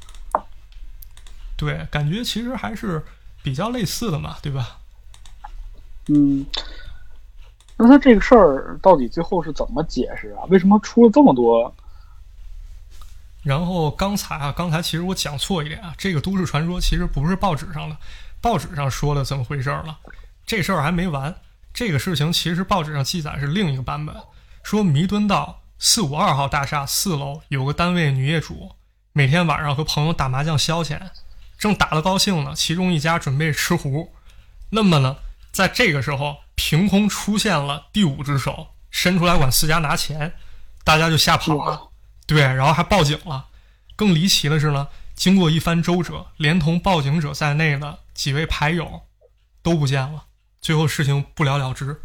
对，感觉其实还是比较类似的嘛，对吧？ 嗯，那他这个事儿到底最后是怎么解释啊？为什么出了这么多？ 然后刚才啊，刚才其实我讲错一点啊，这个都市传说其实不是报纸上的，报纸上说的怎么回事了？这事儿还没完，这个事情其实报纸上记载是另一个版本，说弥敦道四五二号大厦四楼有个单位女业主，每天晚上和朋友打麻将消遣，正打得高兴呢，其中一家准备吃糊，那么呢，在这个时候凭空出现了第五只手，伸出来管四家拿钱，大家就吓跑了。对，然后还报警了。更离奇的是呢，经过一番周折，连同报警者在内的几位牌友都不见了，最后事情不了了之。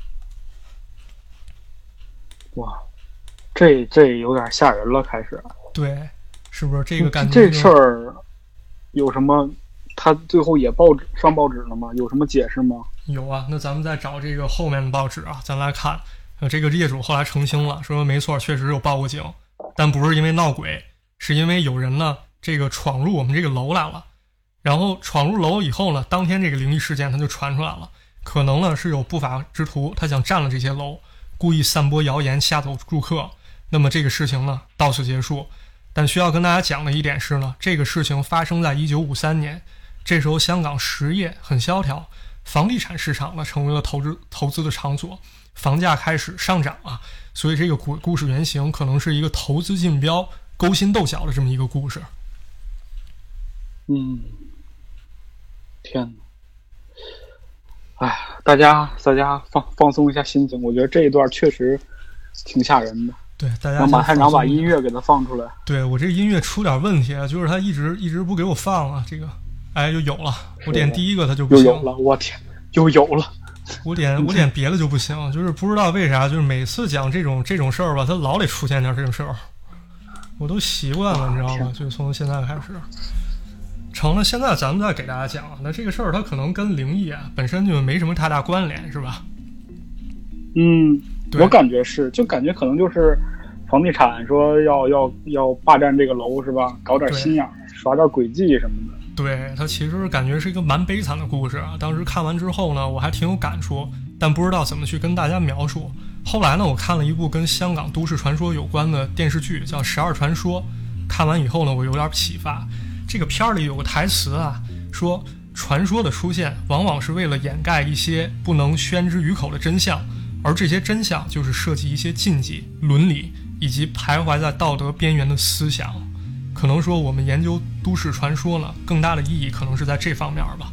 哇，这这有点吓人了，开始。 对，是不是这个感觉？ 这事儿有什么？他最后也报纸上报纸了吗？有什么解释吗？ 有啊，那咱们再找这个后面的报纸啊，咱来看。呃，这个业主后来澄清了，说没错，确实有报过警，但不是因为闹鬼，是因为有人呢这个闯入我们这个楼来了。然后闯入楼以后呢，当天这个灵异事件它就传出来了，可能呢是有不法之徒他想占了这些楼，故意散播谣言吓走住客。那么这个事情呢到此结束。但需要跟大家讲的一点是呢，这个事情发生在一九五三年，这时候香港实业很萧条，房地产市场呢成为了投资投资的场所，房价开始上涨啊，所以这个故故事原型可能是一个投资竞标、勾心斗角的这么一个故事。 嗯，天哪！哎，大家大家放放松一下心情，我觉得这一段确实挺吓人的。 对，大家让马探长把音乐给他放出来。 对，我这音乐出点问题啊，就是他一直一直不给我放啊，这个哎就有了，我点第一个他就不行， 又有了，我天，又有了。 我点我点别的就不行，就是不知道为啥，就是每次讲这种这种事儿吧，他老得出现点这种事儿，我都习惯了，你知道吗？就从现在开始，成了现在咱们再给大家讲，那这个事儿它可能跟灵异啊本身就没什么太大关联，是吧？ 嗯，我感觉是，就感觉可能就是房地产说要要要霸占这个楼是吧？搞点心眼，耍点诡计什么的。 对，它其实感觉是一个蛮悲惨的故事啊。当时看完之后呢，我还挺有感触，但不知道怎么去跟大家描述。后来呢，我看了一部跟香港都市传说有关的电视剧，叫《十二传说》。看完以后呢，我有点启发。这个片儿里有个台词啊，说传说的出现往往是为了掩盖一些不能宣之于口的真相，而这些真相就是涉及一些禁忌、伦理以及徘徊在道德边缘的思想。可能说我们研究都市传说呢，更大的意义可能是在这方面吧。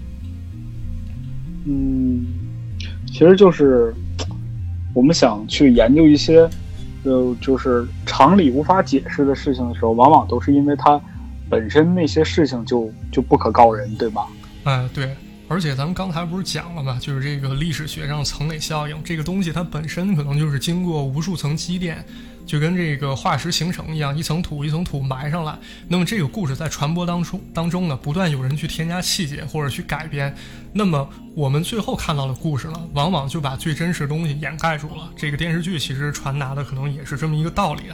嗯，其实就是我们想去研究一些呃，就是常理无法解释的事情的时候，往往都是因为它本身那些事情就就不可告人，对吧？ 哎，对。而且咱们刚才不是讲了吗？就是这个历史学上层垒效应，这个东西它本身可能就是经过无数层积淀，就跟这个化石形成一样，一层土一层土埋上来。那么这个故事在传播当中当中呢，不断有人去添加细节或者去改编，那么我们最后看到的故事呢，往往就把最真实的东西掩盖住了。这个电视剧其实传达的可能也是这么一个道理啊。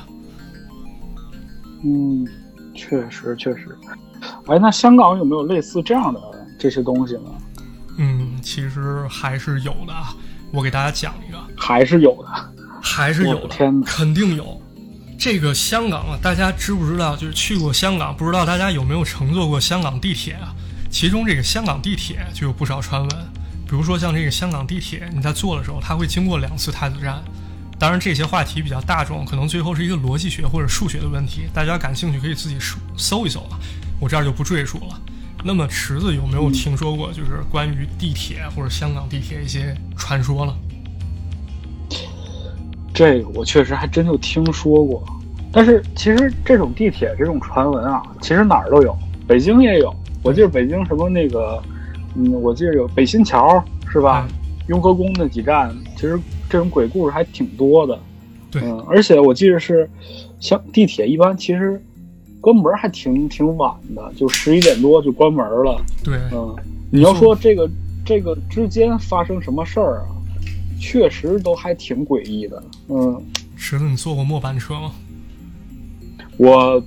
嗯，确实确实。哎，那香港有没有类似这样的这些东西呢？ 嗯，其实还是有的。我给大家讲一个， 还是有的， 还是有的， 天哪， 肯定有。这个香港啊，大家知不知道？就是去过香港，不知道大家有没有乘坐过香港地铁啊？其中这个香港地铁就有不少传闻，比如说像这个香港地铁，你在坐的时候，它会经过两次太子站。当然，这些话题比较大众，可能最后是一个逻辑学或者数学的问题，大家感兴趣可以自己搜一搜啊，我这儿就不赘述了。那么池子有没有听说过就是关于地铁或者香港地铁一些传说呢？ 这个我确实还真就听说过，但是其实这种地铁这种传闻啊，其实哪儿都有，北京也有。我记得北京什么那个，嗯，我记得有北新桥是吧？嗯、雍和宫那几站，其实这种鬼故事还挺多的。 对， 嗯，而且我记得是，像地铁一般其实关门还挺挺晚的，就十一点多就关门了。 对， 嗯，你要说这个这个之间发生什么事儿啊？确实都还挺诡异的。嗯， 池子，你坐过末班车吗？ 我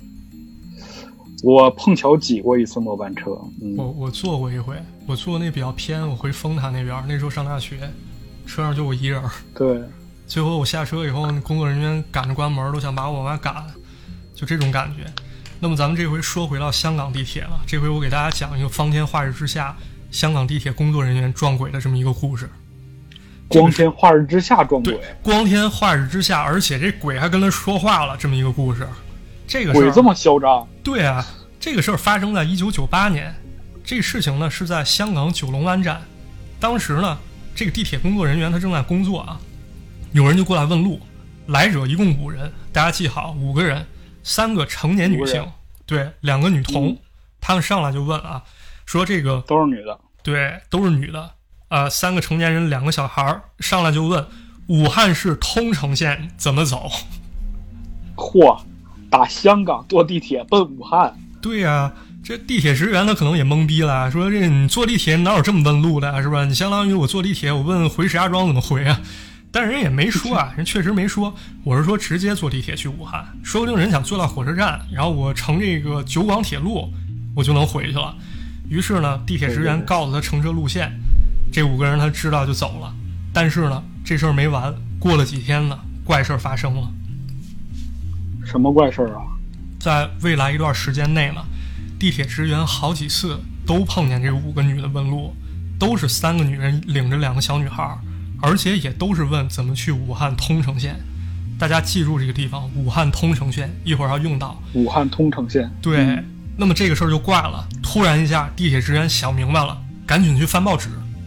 我碰巧挤过一次末班车。嗯、 我我坐过一回，我坐那比较偏，我回丰台那边，那时候上大学，车上就我一人。 对， 最后我下车以后，工作人员赶着关门，都想把我往外赶，就这种感觉。那么咱们这回说回到香港地铁了，这回我给大家讲一个方天化日之下香港地铁工作人员撞鬼的这么一个故事。 光天化日之下撞鬼， 对，光天化日之下，而且这鬼还跟他说话了，这么一个故事。这个鬼这么嚣张？ 对啊，这个事儿发生在一九九八年，这个事情呢是在香港九龙湾站。当时呢，这个地铁工作人员他正在工作啊，有人就过来问路，来者一共五人，大家记好，五个人，三个成年女性，对，两个女童，嗯、他们上来就问啊，说这个都是女的， 对，都是女的。呃，三个成年人，两个小孩，上来就问武汉市通城线怎么走。 嚯，打香港坐地铁奔武汉？ 对呀、啊，这地铁职员他可能也懵逼了，说这你坐地铁哪有这么问路的，是吧？你相当于我坐地铁，我问回石家庄怎么回啊？但是人也没说啊，人确实没说。我是说直接坐地铁去武汉，说不定人想坐到火车站，然后我乘这个九广铁路，我就能回去了。于是呢，地铁职员告诉他乘车路线。这五个人他知道就走了，但是呢，这事儿没完。过了几天呢，怪事儿发生了。 什么怪事儿啊？ 在未来一段时间内呢，地铁职员好几次都碰见这五个女的问路，都是三个女人领着两个小女孩，而且也都是问怎么去武汉通城线。大家记住这个地方，武汉通城线，一会儿要用到。 武汉通城线。 对，嗯、那么这个事儿就怪了。突然一下，地铁职员想明白了，赶紧去翻报纸。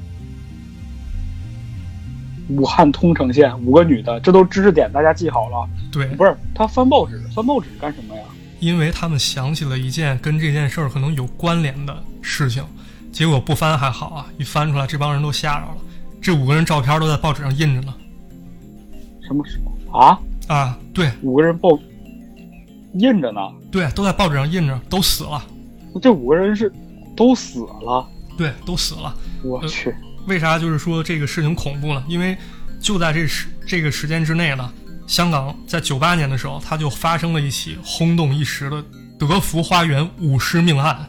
武汉通城线，五个女的，这都知识点，大家记好了。 对， 不是他翻报纸，翻报纸干什么呀？ 因为他们想起了一件跟这件事儿可能有关联的事情，结果不翻还好啊，一翻出来，这帮人都吓着了。这五个人照片都在报纸上印着呢。 什么事啊？ 啊，对， 五个人报印着呢。 对，都在报纸上印着，都死了。 这五个人是都死了？ 对，都死了。 我去。呃为啥就是说这个事情恐怖呢？因为就在这时这个时间之内呢，香港在九八年的时候，它就发生了一起轰动一时的德福花园五尸命案。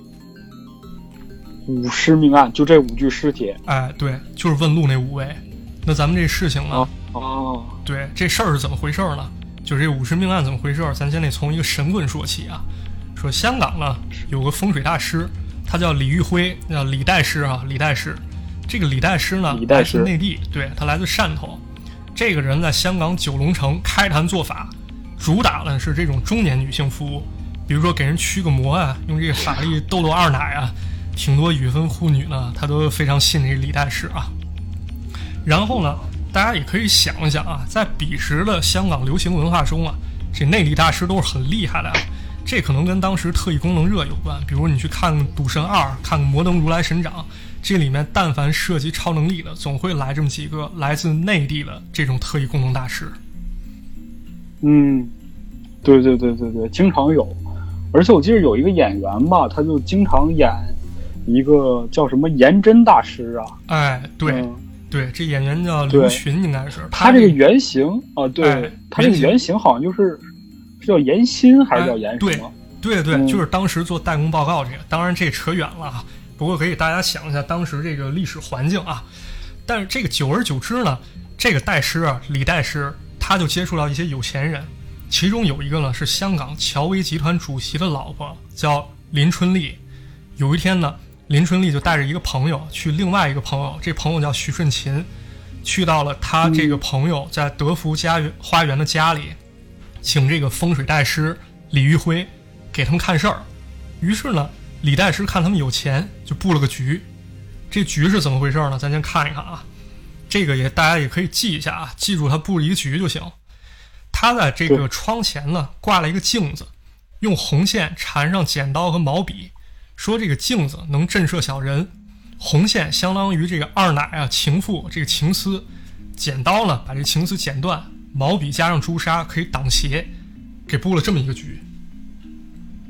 五尸命案，就这五具尸体？ 哎，对，就是问路那五位。那咱们这事情呢？ 哦，哦对，这事儿是怎么回事呢？就是这五尸命案怎么回事？咱先得从一个神棍说起啊。说香港呢有个风水大师，他叫李玉辉，叫李代师啊，李代师。这个李代师呢，来自内地，对，他来自汕头。这个人在香港九龙城开坛做法，主打的是这种中年女性服务，比如说给人驱个魔啊，用这个法力逗逗二奶啊，挺多已婚妇女呢，他都非常信这个李代师啊。然后呢，大家也可以想一想啊，在彼时的香港流行文化中啊，这内地大师都是很厉害的啊。这可能跟当时特异功能热有关，比如你去看《赌神二》，看《摩登如来神掌》，这里面但凡涉及超能力的，总会来这么几个来自内地的这种特异功能大师。 嗯，对对对对对，经常有。而且我记得有一个演员吧，他就经常演一个叫什么颜真大师啊。 哎，对、嗯、对，这演员叫刘群，应该是他这个原型啊，对、哎、他这个原型好像就是是叫颜心还是叫颜什么？ 哎、对对对、嗯，就是当时做代工报告这个。当然这扯远了啊，不过可以大家想一下当时这个历史环境啊。但是这个久而久之呢，这个代师啊，李代师，他就接触到一些有钱人，其中有一个呢是香港乔威集团主席的老婆，叫林春丽。有一天呢，林春丽就带着一个朋友去另外一个朋友，这朋友叫徐顺琴，去到了他这个朋友在德福家园花园的家里，请这个风水代师李玉辉给他们看事儿。于是呢，李代师看他们有钱，就布了个局。这局是怎么回事呢？咱先看一看啊，这个也大家也可以记一下啊，记住他布了一个局就行。他在这个窗前呢挂了一个镜子，用红线缠上剪刀和毛笔，说这个镜子能震慑小人，红线相当于这个二奶啊情妇这个情丝，剪刀呢把这情丝剪断，毛笔加上朱砂可以挡邪，给布了这么一个局。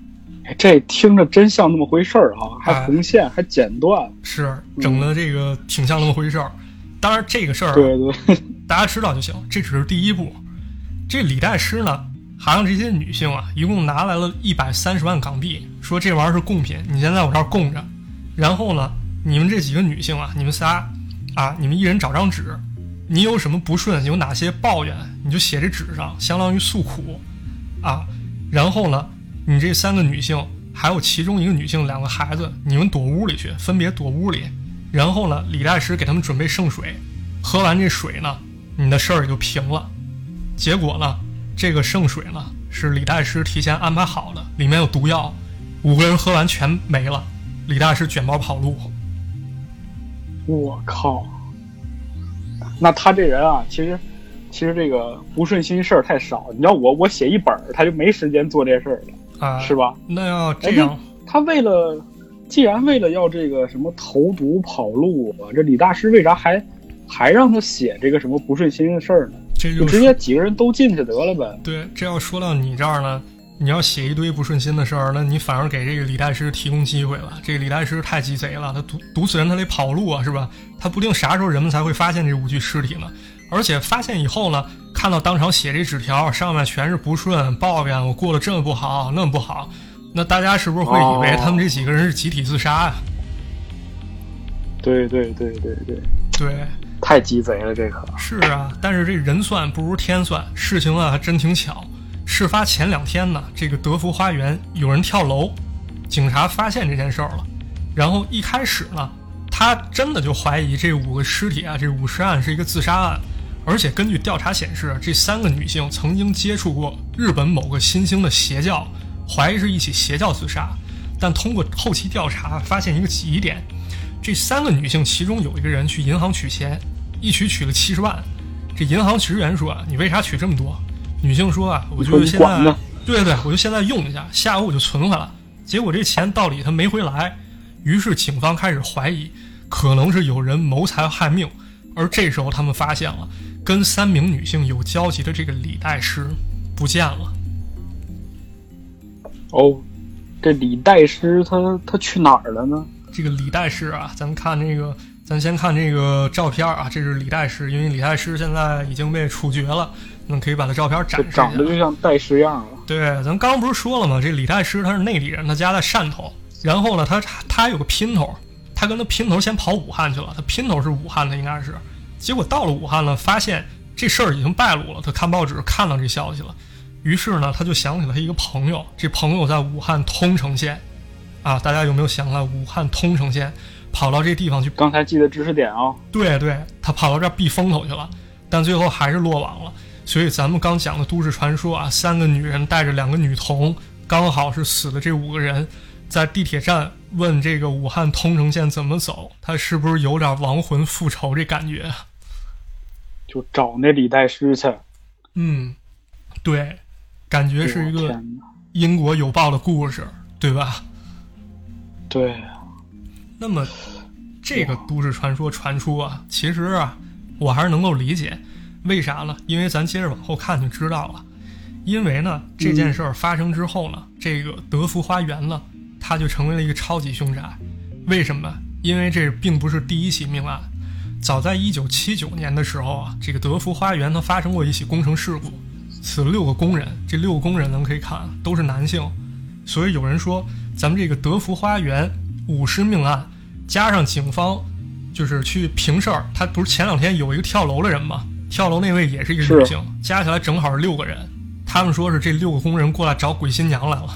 这听着真像那么回事儿哈，还红线、哎、还剪断， 是整的这个挺像那么回事儿。当然这个事儿、啊， 对对， 大家知道就行，这只是第一步。这李代诗呢，还让这些女性啊，一共拿来了一百三十万港币，说这玩意儿是贡品，你先在我这儿供着。然后呢，你们这几个女性啊，你们仨啊，你们一人找张纸，你有什么不顺，有哪些抱怨，你就写这纸上，相当于诉苦啊。然后呢，你这三个女性还有其中一个女性两个孩子，你们躲屋里去，分别躲屋里。然后呢，李代诗给他们准备圣水，喝完这水呢，你的事儿也就平了。结果呢，这个圣水呢是李代诗提前安排好的，里面有毒药，五个人喝完全没了，李代诗卷包跑路。 我靠！那他这人啊，其实其实这个不顺心事儿太少。你知道我我写一本他就没时间做这事儿了， 啊， 是吧？ 那要这样， 他为了既然为了要这个什么投毒跑路啊，这李大师为啥还还让他写这个什么不顺心的事儿呢？ 这就直接几个人都进去得了呗。 对，这要说到你这儿呢，你要写一堆不顺心的事儿，那你反而给这个李代诗提供机会了。这个李代诗太鸡贼了，他毒毒死人他得跑路啊，是吧？他不定啥时候人们才会发现这五具尸体呢。而且发现以后呢，看到当场写这纸条，上面全是不顺抱怨，我过得这么不好那么不好，那大家是不是会以为他们这几个人是集体自杀呀、啊？ 对对对对对对， 太鸡贼了这个。 是啊，但是这人算不如天算，事情啊还真挺巧。事发前两天呢，这个德福花园有人跳楼，警察发现这件事儿了。然后一开始呢，他真的就怀疑这五个尸体啊，这五尸案是一个自杀案。而且根据调查显示，这三个女性曾经接触过日本某个新兴的邪教，怀疑是一起邪教自杀。但通过后期调查发现一个疑点，这三个女性其中有一个人去银行取钱，一取取了七十万。这银行职员说啊，你为啥取这么多？女性说啊，我就现在对对，我就现在用一下，下午我就存回来。结果这钱到底他没回来，于是警方开始怀疑，可能是有人谋财害命。而这时候他们发现了跟三名女性有交集的这个李代诗不见了。 哦，这李代诗他他去哪儿了呢？ 这个李代诗啊，咱们看这个，咱先看这个照片啊，这是李代诗，因为李代诗现在已经被处决了，那可以把他照片展示一下。 长得就像代诗样了。 对，咱刚刚不是说了吗？这李代诗他是内地人，他家在汕头，然后呢，他他有个姘头，他跟他姘头先跑武汉去了，他姘头是武汉的应该是，结果到了武汉呢，发现这事儿已经败露了，他看报纸看到这消息了，于是呢，他就想起了他一个朋友，这朋友在武汉通城县。啊，大家有没有想到武汉通城县跑到这地方去？ 刚才记得知识点啊、哦， 对对，他跑到这儿避风头去了，但最后还是落网了。所以咱们刚讲的都市传说啊，三个女人带着两个女童，刚好是死的这五个人，在地铁站问这个武汉通城县怎么走，他是不是有点亡魂复仇这感觉？ 就找那李代诗去。 嗯，对，感觉是一个因果有报的故事，对吧？ 对， 那么这个都市传说传出啊，其实啊，我还是能够理解，为啥呢？因为咱接着往后看就知道了。因为呢，这件事儿发生之后呢，嗯、这个德福花园呢，它就成为了一个超级凶宅。为什么？因为这并不是第一起命案，早在一九七九年的时候啊，这个德福花园它发生过一起工程事故，死了六个工人，这六个工人咱们可以看都是男性，所以有人说。咱们这个德福花园五尸命案，加上警方就是去平事儿，他不是前两天有一个跳楼的人吗？跳楼那位也是一个女性，加起来正好是六个人。他们说是这六个工人过来找鬼新娘来了。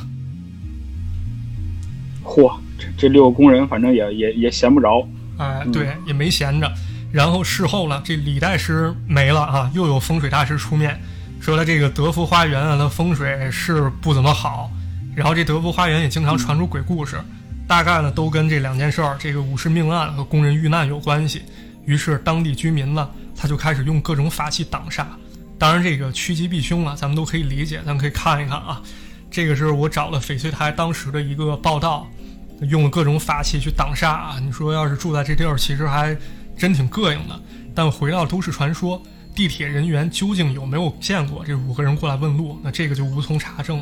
嚯，这这六个工人反正也也也闲不着， 哎，对，嗯、也没闲着。然后事后呢，这李代诗没了啊，又有风水大师出面说他这个德福花园啊，它风水是不怎么好。然后这德福花园也经常传出鬼故事，大概呢都跟这两件事儿，这个五尸命案和工人遇难有关系。于是当地居民呢，他就开始用各种法器挡煞。当然这个趋吉避凶啊，咱们都可以理解，咱们可以看一看啊。这个是我找了翡翠台当时的一个报道，用了各种法器去挡煞啊。你说要是住在这地儿，其实还真挺膈应的。但回到都市传说，地铁人员究竟有没有见过这五个人过来问路？那这个就无从查证了。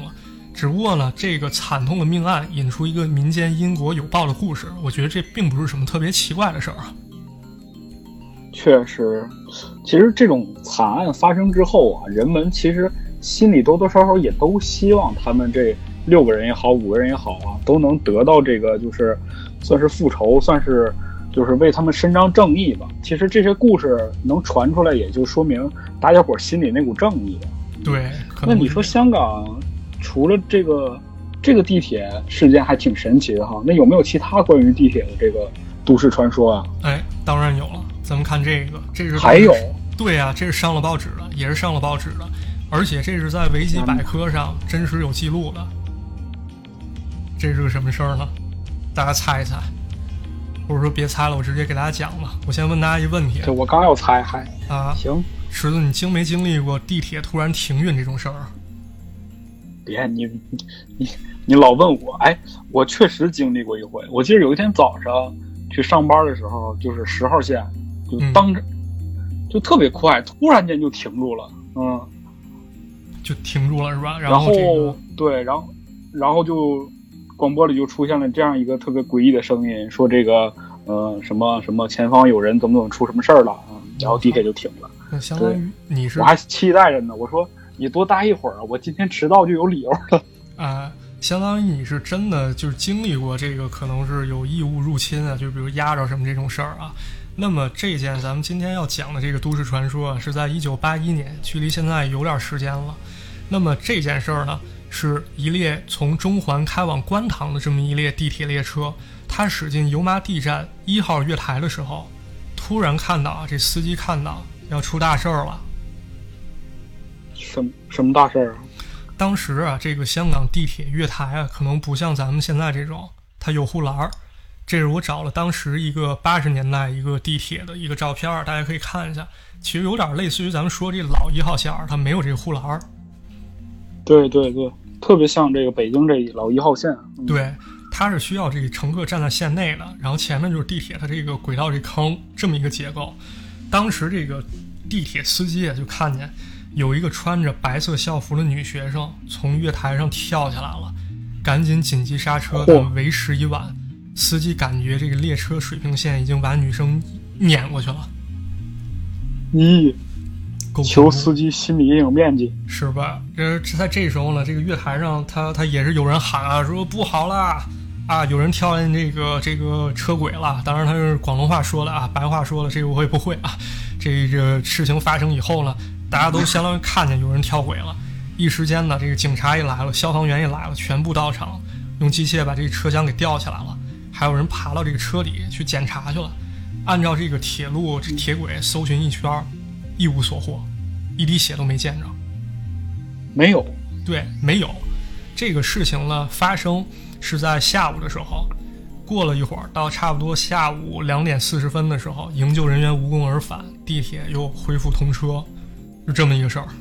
只不过呢，这个惨痛的命案引出一个民间因果有报的故事，我觉得这并不是什么特别奇怪的事儿啊。 确实，其实这种惨案发生之后啊，人们其实心里多多少少也都希望他们这六个人也好，五个人也好啊，都能得到这个就是算是复仇，算是就是为他们伸张正义吧。其实这些故事能传出来，也就说明大家伙心里那股正义。 对， 那你说香港除了这个这个地铁事件还挺神奇的哈，那有没有其他关于地铁的这个都市传说啊？ 哎，当然有了。咱们看这个，这是还有， 对啊，这是上了报纸的，也是上了报纸的，而且这是在维基百科上真实有记录的。这是个什么事儿呢？大家猜一猜，或者说别猜了，我直接给大家讲吧。我先问大家一个问题， 对，我刚要猜，还啊， 行。 池子，你经没经历过地铁突然停运这种事儿？ 别，你你你你老问我，哎，我确实经历过一回。我记得有一天早上去上班的时候，就是十号线。就当着、嗯、就特别快，突然间就停住了，嗯， 就停住了是吧？ 然后、 这个、 对，然后然后就广播里就出现了这样一个特别诡异的声音，说这个呃什么什么前方有人怎么怎么出什么事儿了啊、嗯，然后地铁就停了。 那相当于你是， 我还期待着呢。我说你多待一会儿，我今天迟到就有理由了。 啊、呃，相当于你是真的就是经历过这个，可能是有异物入侵啊，就比如压着什么这种事儿啊。那么这件咱们今天要讲的这个都市传说是在一九八一年，距离现在有点时间了。那么这件事儿呢，是一列从中环开往观塘的这么一列地铁列车，它驶进油麻地站一号月台的时候，突然看到这司机看到要出大事儿了。 什么什么大事儿啊？ 当时啊，这个香港地铁月台啊，可能不像咱们现在这种，它有护栏儿。这是我找了当时一个八十年代一个地铁的一个照片，大家可以看一下。其实有点类似于咱们说这老一号线，它没有这个护栏。 对对对，特别像这个北京这老一号线。 嗯、对，它是需要这个乘客站在线内的，然后前面就是地铁它这个轨道这坑这么一个结构。当时这个地铁司机就看见有一个穿着白色校服的女学生从月台上跳下来了，赶紧紧急刹车，但为时已晚。司机感觉这个列车水平线已经把女生碾过去了。 咦，求司机心理阴影面积是吧？这在这时候呢，这个月台上他他也是有人喊啊，说不好了啊，有人跳进这个这个车轨了。当然他是广东话说的啊，白话说的这个我也不会啊。这个事情发生以后呢，大家都相当于看见有人跳轨了，一时间呢，这个警察也来了，消防员也来了，全部到场，用机械把这个车厢给吊起来了。还有人爬到这个车里去检查去了，按照这个铁路这铁轨搜寻一圈，一无所获，一滴血都没见着。 没有， 对，没有。这个事情呢，发生是在下午的时候，过了一会儿，到差不多下午两点四十分的时候，营救人员无功而返，地铁又恢复通车，就这么一个事儿。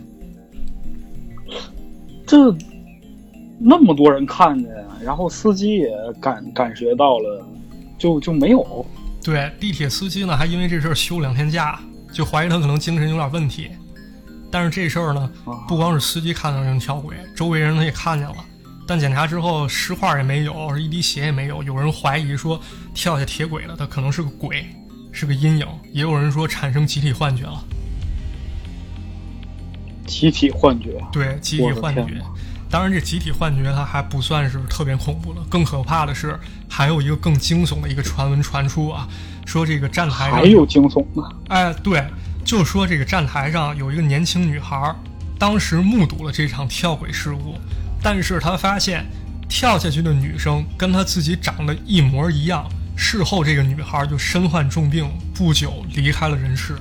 这那么多人看见，然后司机也感感觉到了，就就没有。 对，地铁司机呢还因为这事儿休两天假，就怀疑他可能精神有点问题。但是这事儿呢，不光是司机看到人跳轨，周围人他也看见了，但检查之后尸块也没有，一滴血也没有。有人怀疑说跳下铁轨了，他可能是个鬼，是个阴影，也有人说产生集体幻觉了。 集体幻觉？ 对，集体幻觉。当然这集体幻觉它还不算是特别恐怖的，更可怕的是还有一个更惊悚的一个传闻传出啊，说这个站台上还有惊悚呢。 哎，对，就说这个站台上有一个年轻女孩，当时目睹了这场跳轨事故，但是她发现跳下去的女生跟她自己长得一模一样，事后这个女孩就身患重病，不久离开了人世。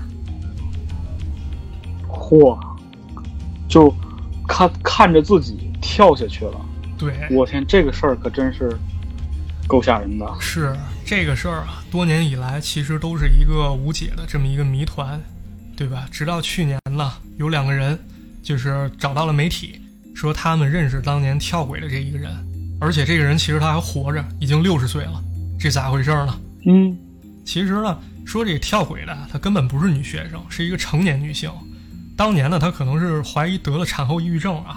嚯，就看看着自己跳下去了。 对， 我天，这个事儿可真是够吓人的。 是这个事儿啊，多年以来其实都是一个无解的这么一个谜团，对吧？直到去年呢，有两个人就是找到了媒体，说他们认识当年跳轨的这一个人，而且这个人其实他还活着，已经六十岁了，这咋回事呢？ 嗯， 其实呢，说这个跳轨的她根本不是女学生，是一个成年女性。当年呢，她可能是怀疑得了产后抑郁症啊，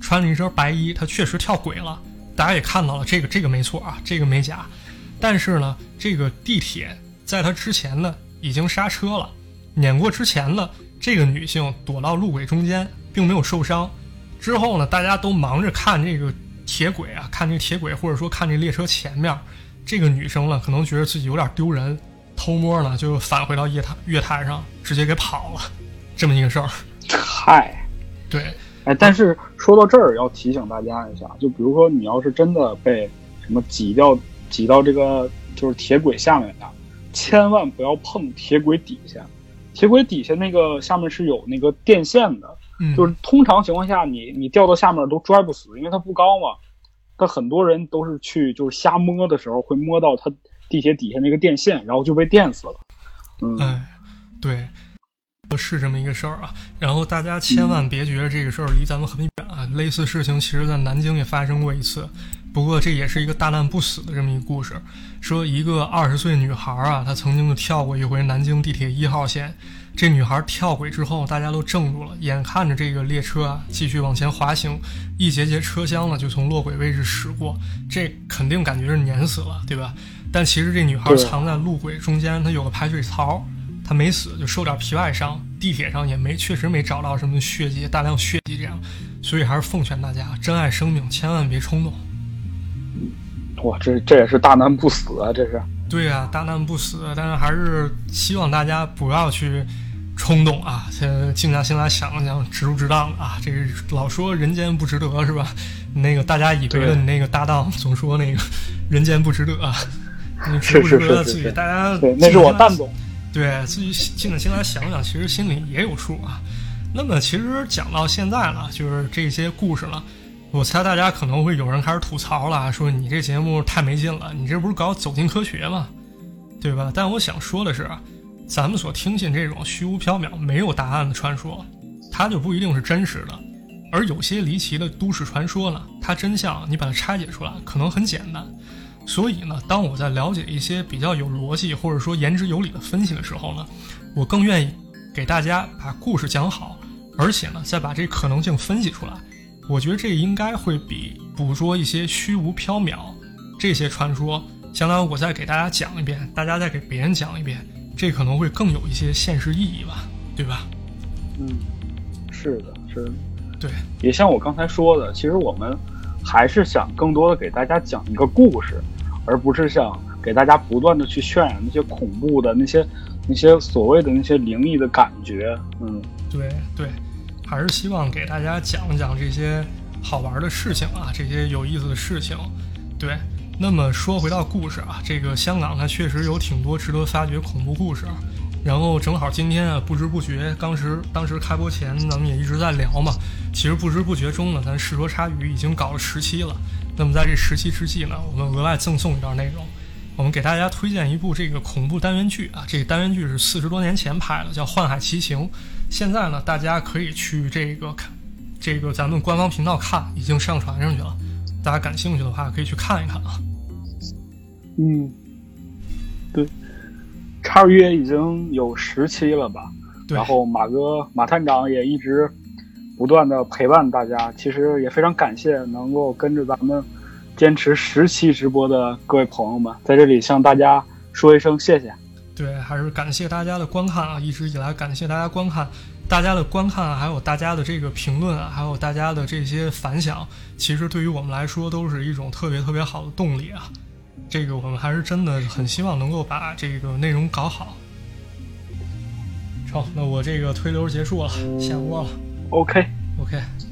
穿了一身白衣，他确实跳轨了，大家也看到了，这个这个没错啊，这个没假。但是呢，这个地铁在他之前呢已经刹车了，碾过之前呢，这个女性躲到路轨中间，并没有受伤。之后呢，大家都忙着看这个铁轨啊，看这铁轨，或者说看这列车前面，这个女生呢可能觉得自己有点丢人，偷摸呢就返回到月台月台上，直接给跑了，这么一个事儿。 嗨， 对， 哎，但是说到这儿要提醒大家一下，就比如说你要是真的被什么挤掉挤到这个就是铁轨下面的，千万不要碰铁轨底下。铁轨底下那个下面是有那个电线的， 嗯， 就是通常情况下你你掉到下面都拽不死，因为它不高嘛。但很多人都是去就是瞎摸的时候会摸到它地铁底下那个电线，然后就被电死了。嗯， 哎，对。是这么一个事儿啊，然后大家千万别觉得这个事儿离咱们很远啊，类似事情其实在南京也发生过一次，不过这也是一个大难不死的这么一个故事。说一个二十岁女孩啊，她曾经就跳过一回南京地铁一号线，这女孩跳轨之后大家都怔住了，眼看着这个列车啊继续往前滑行，一节节车厢呢就从落轨位置驶过，这肯定感觉是碾死了，对吧？但其实这女孩藏在路轨中间，她有个排水槽，他没死，就受点皮外伤，地铁上也没确实没找到什么血迹，大量血迹这样，所以还是奉劝大家，珍爱生命，千万别冲动。 哇，这这也是大难不死啊，这是。 对啊，大难不死，但是还是希望大家不要去冲动啊，先静下心来想想，值不值当啊？这个老说人间不值得是吧？那个大家以为的你那个搭档总说那个人间不值得啊，你值不值得自己大家对，那是我蛋总。 对，自己静下心来想想，其实心里也有数啊。那么其实讲到现在了，就是这些故事了，我猜大家可能会有人开始吐槽了，说你这节目太没劲了，你这不是搞走进科学吗？对吧？但我想说的是，咱们所听信这种虚无缥缈没有答案的传说，它就不一定是真实的。而有些离奇的都市传说呢，它真相你把它拆解出来可能很简单。所以呢，当我在了解一些比较有逻辑或者说言之有理的分析的时候呢，我更愿意给大家把故事讲好，而且呢再把这可能性分析出来。我觉得这应该会比捕捉一些虚无缥缈这些传说，相当于我再给大家讲一遍，大家再给别人讲一遍，这可能会更有一些现实意义吧，对吧？ 嗯，是的，是的。 对， 也像我刚才说的，其实我们还是想更多的给大家讲一个故事，而不是想给大家不断的去渲染那些恐怖的那些那些所谓的那些灵异的感觉。嗯， 对对，还是希望给大家讲讲这些好玩的事情啊，这些有意思的事情。对，那么说回到故事啊，这个香港它确实有挺多值得发掘恐怖故事。然后正好今天啊，不知不觉，当时当时开播前咱们也一直在聊嘛。其实不知不觉中呢，咱世说差语已经搞了十期了。那么在这十期之际呢，我们额外赠送一段内容，我们给大家推荐一部这个恐怖单元剧啊。这个单元剧是四十多年前拍的，叫《幻海奇情》。现在呢，大家可以去这个看，这个咱们官方频道看，已经上传上去了。大家感兴趣的话，可以去看一看啊。 嗯，对。叉约已经有十期了吧，然后马哥马探长也一直不断的陪伴大家，其实也非常感谢能够跟着咱们坚持十期直播的各位朋友们，在这里向大家说一声谢谢。 对，还是感谢大家的观看啊，一直以来感谢大家观看，大家的观看还有大家的这个评论啊，还有大家的这些反响，其实对于我们来说都是一种特别特别好的动力啊。这个我们还是真的很希望能够把这个内容搞好。好，那我这个推流结束了，下播了。 OK OK。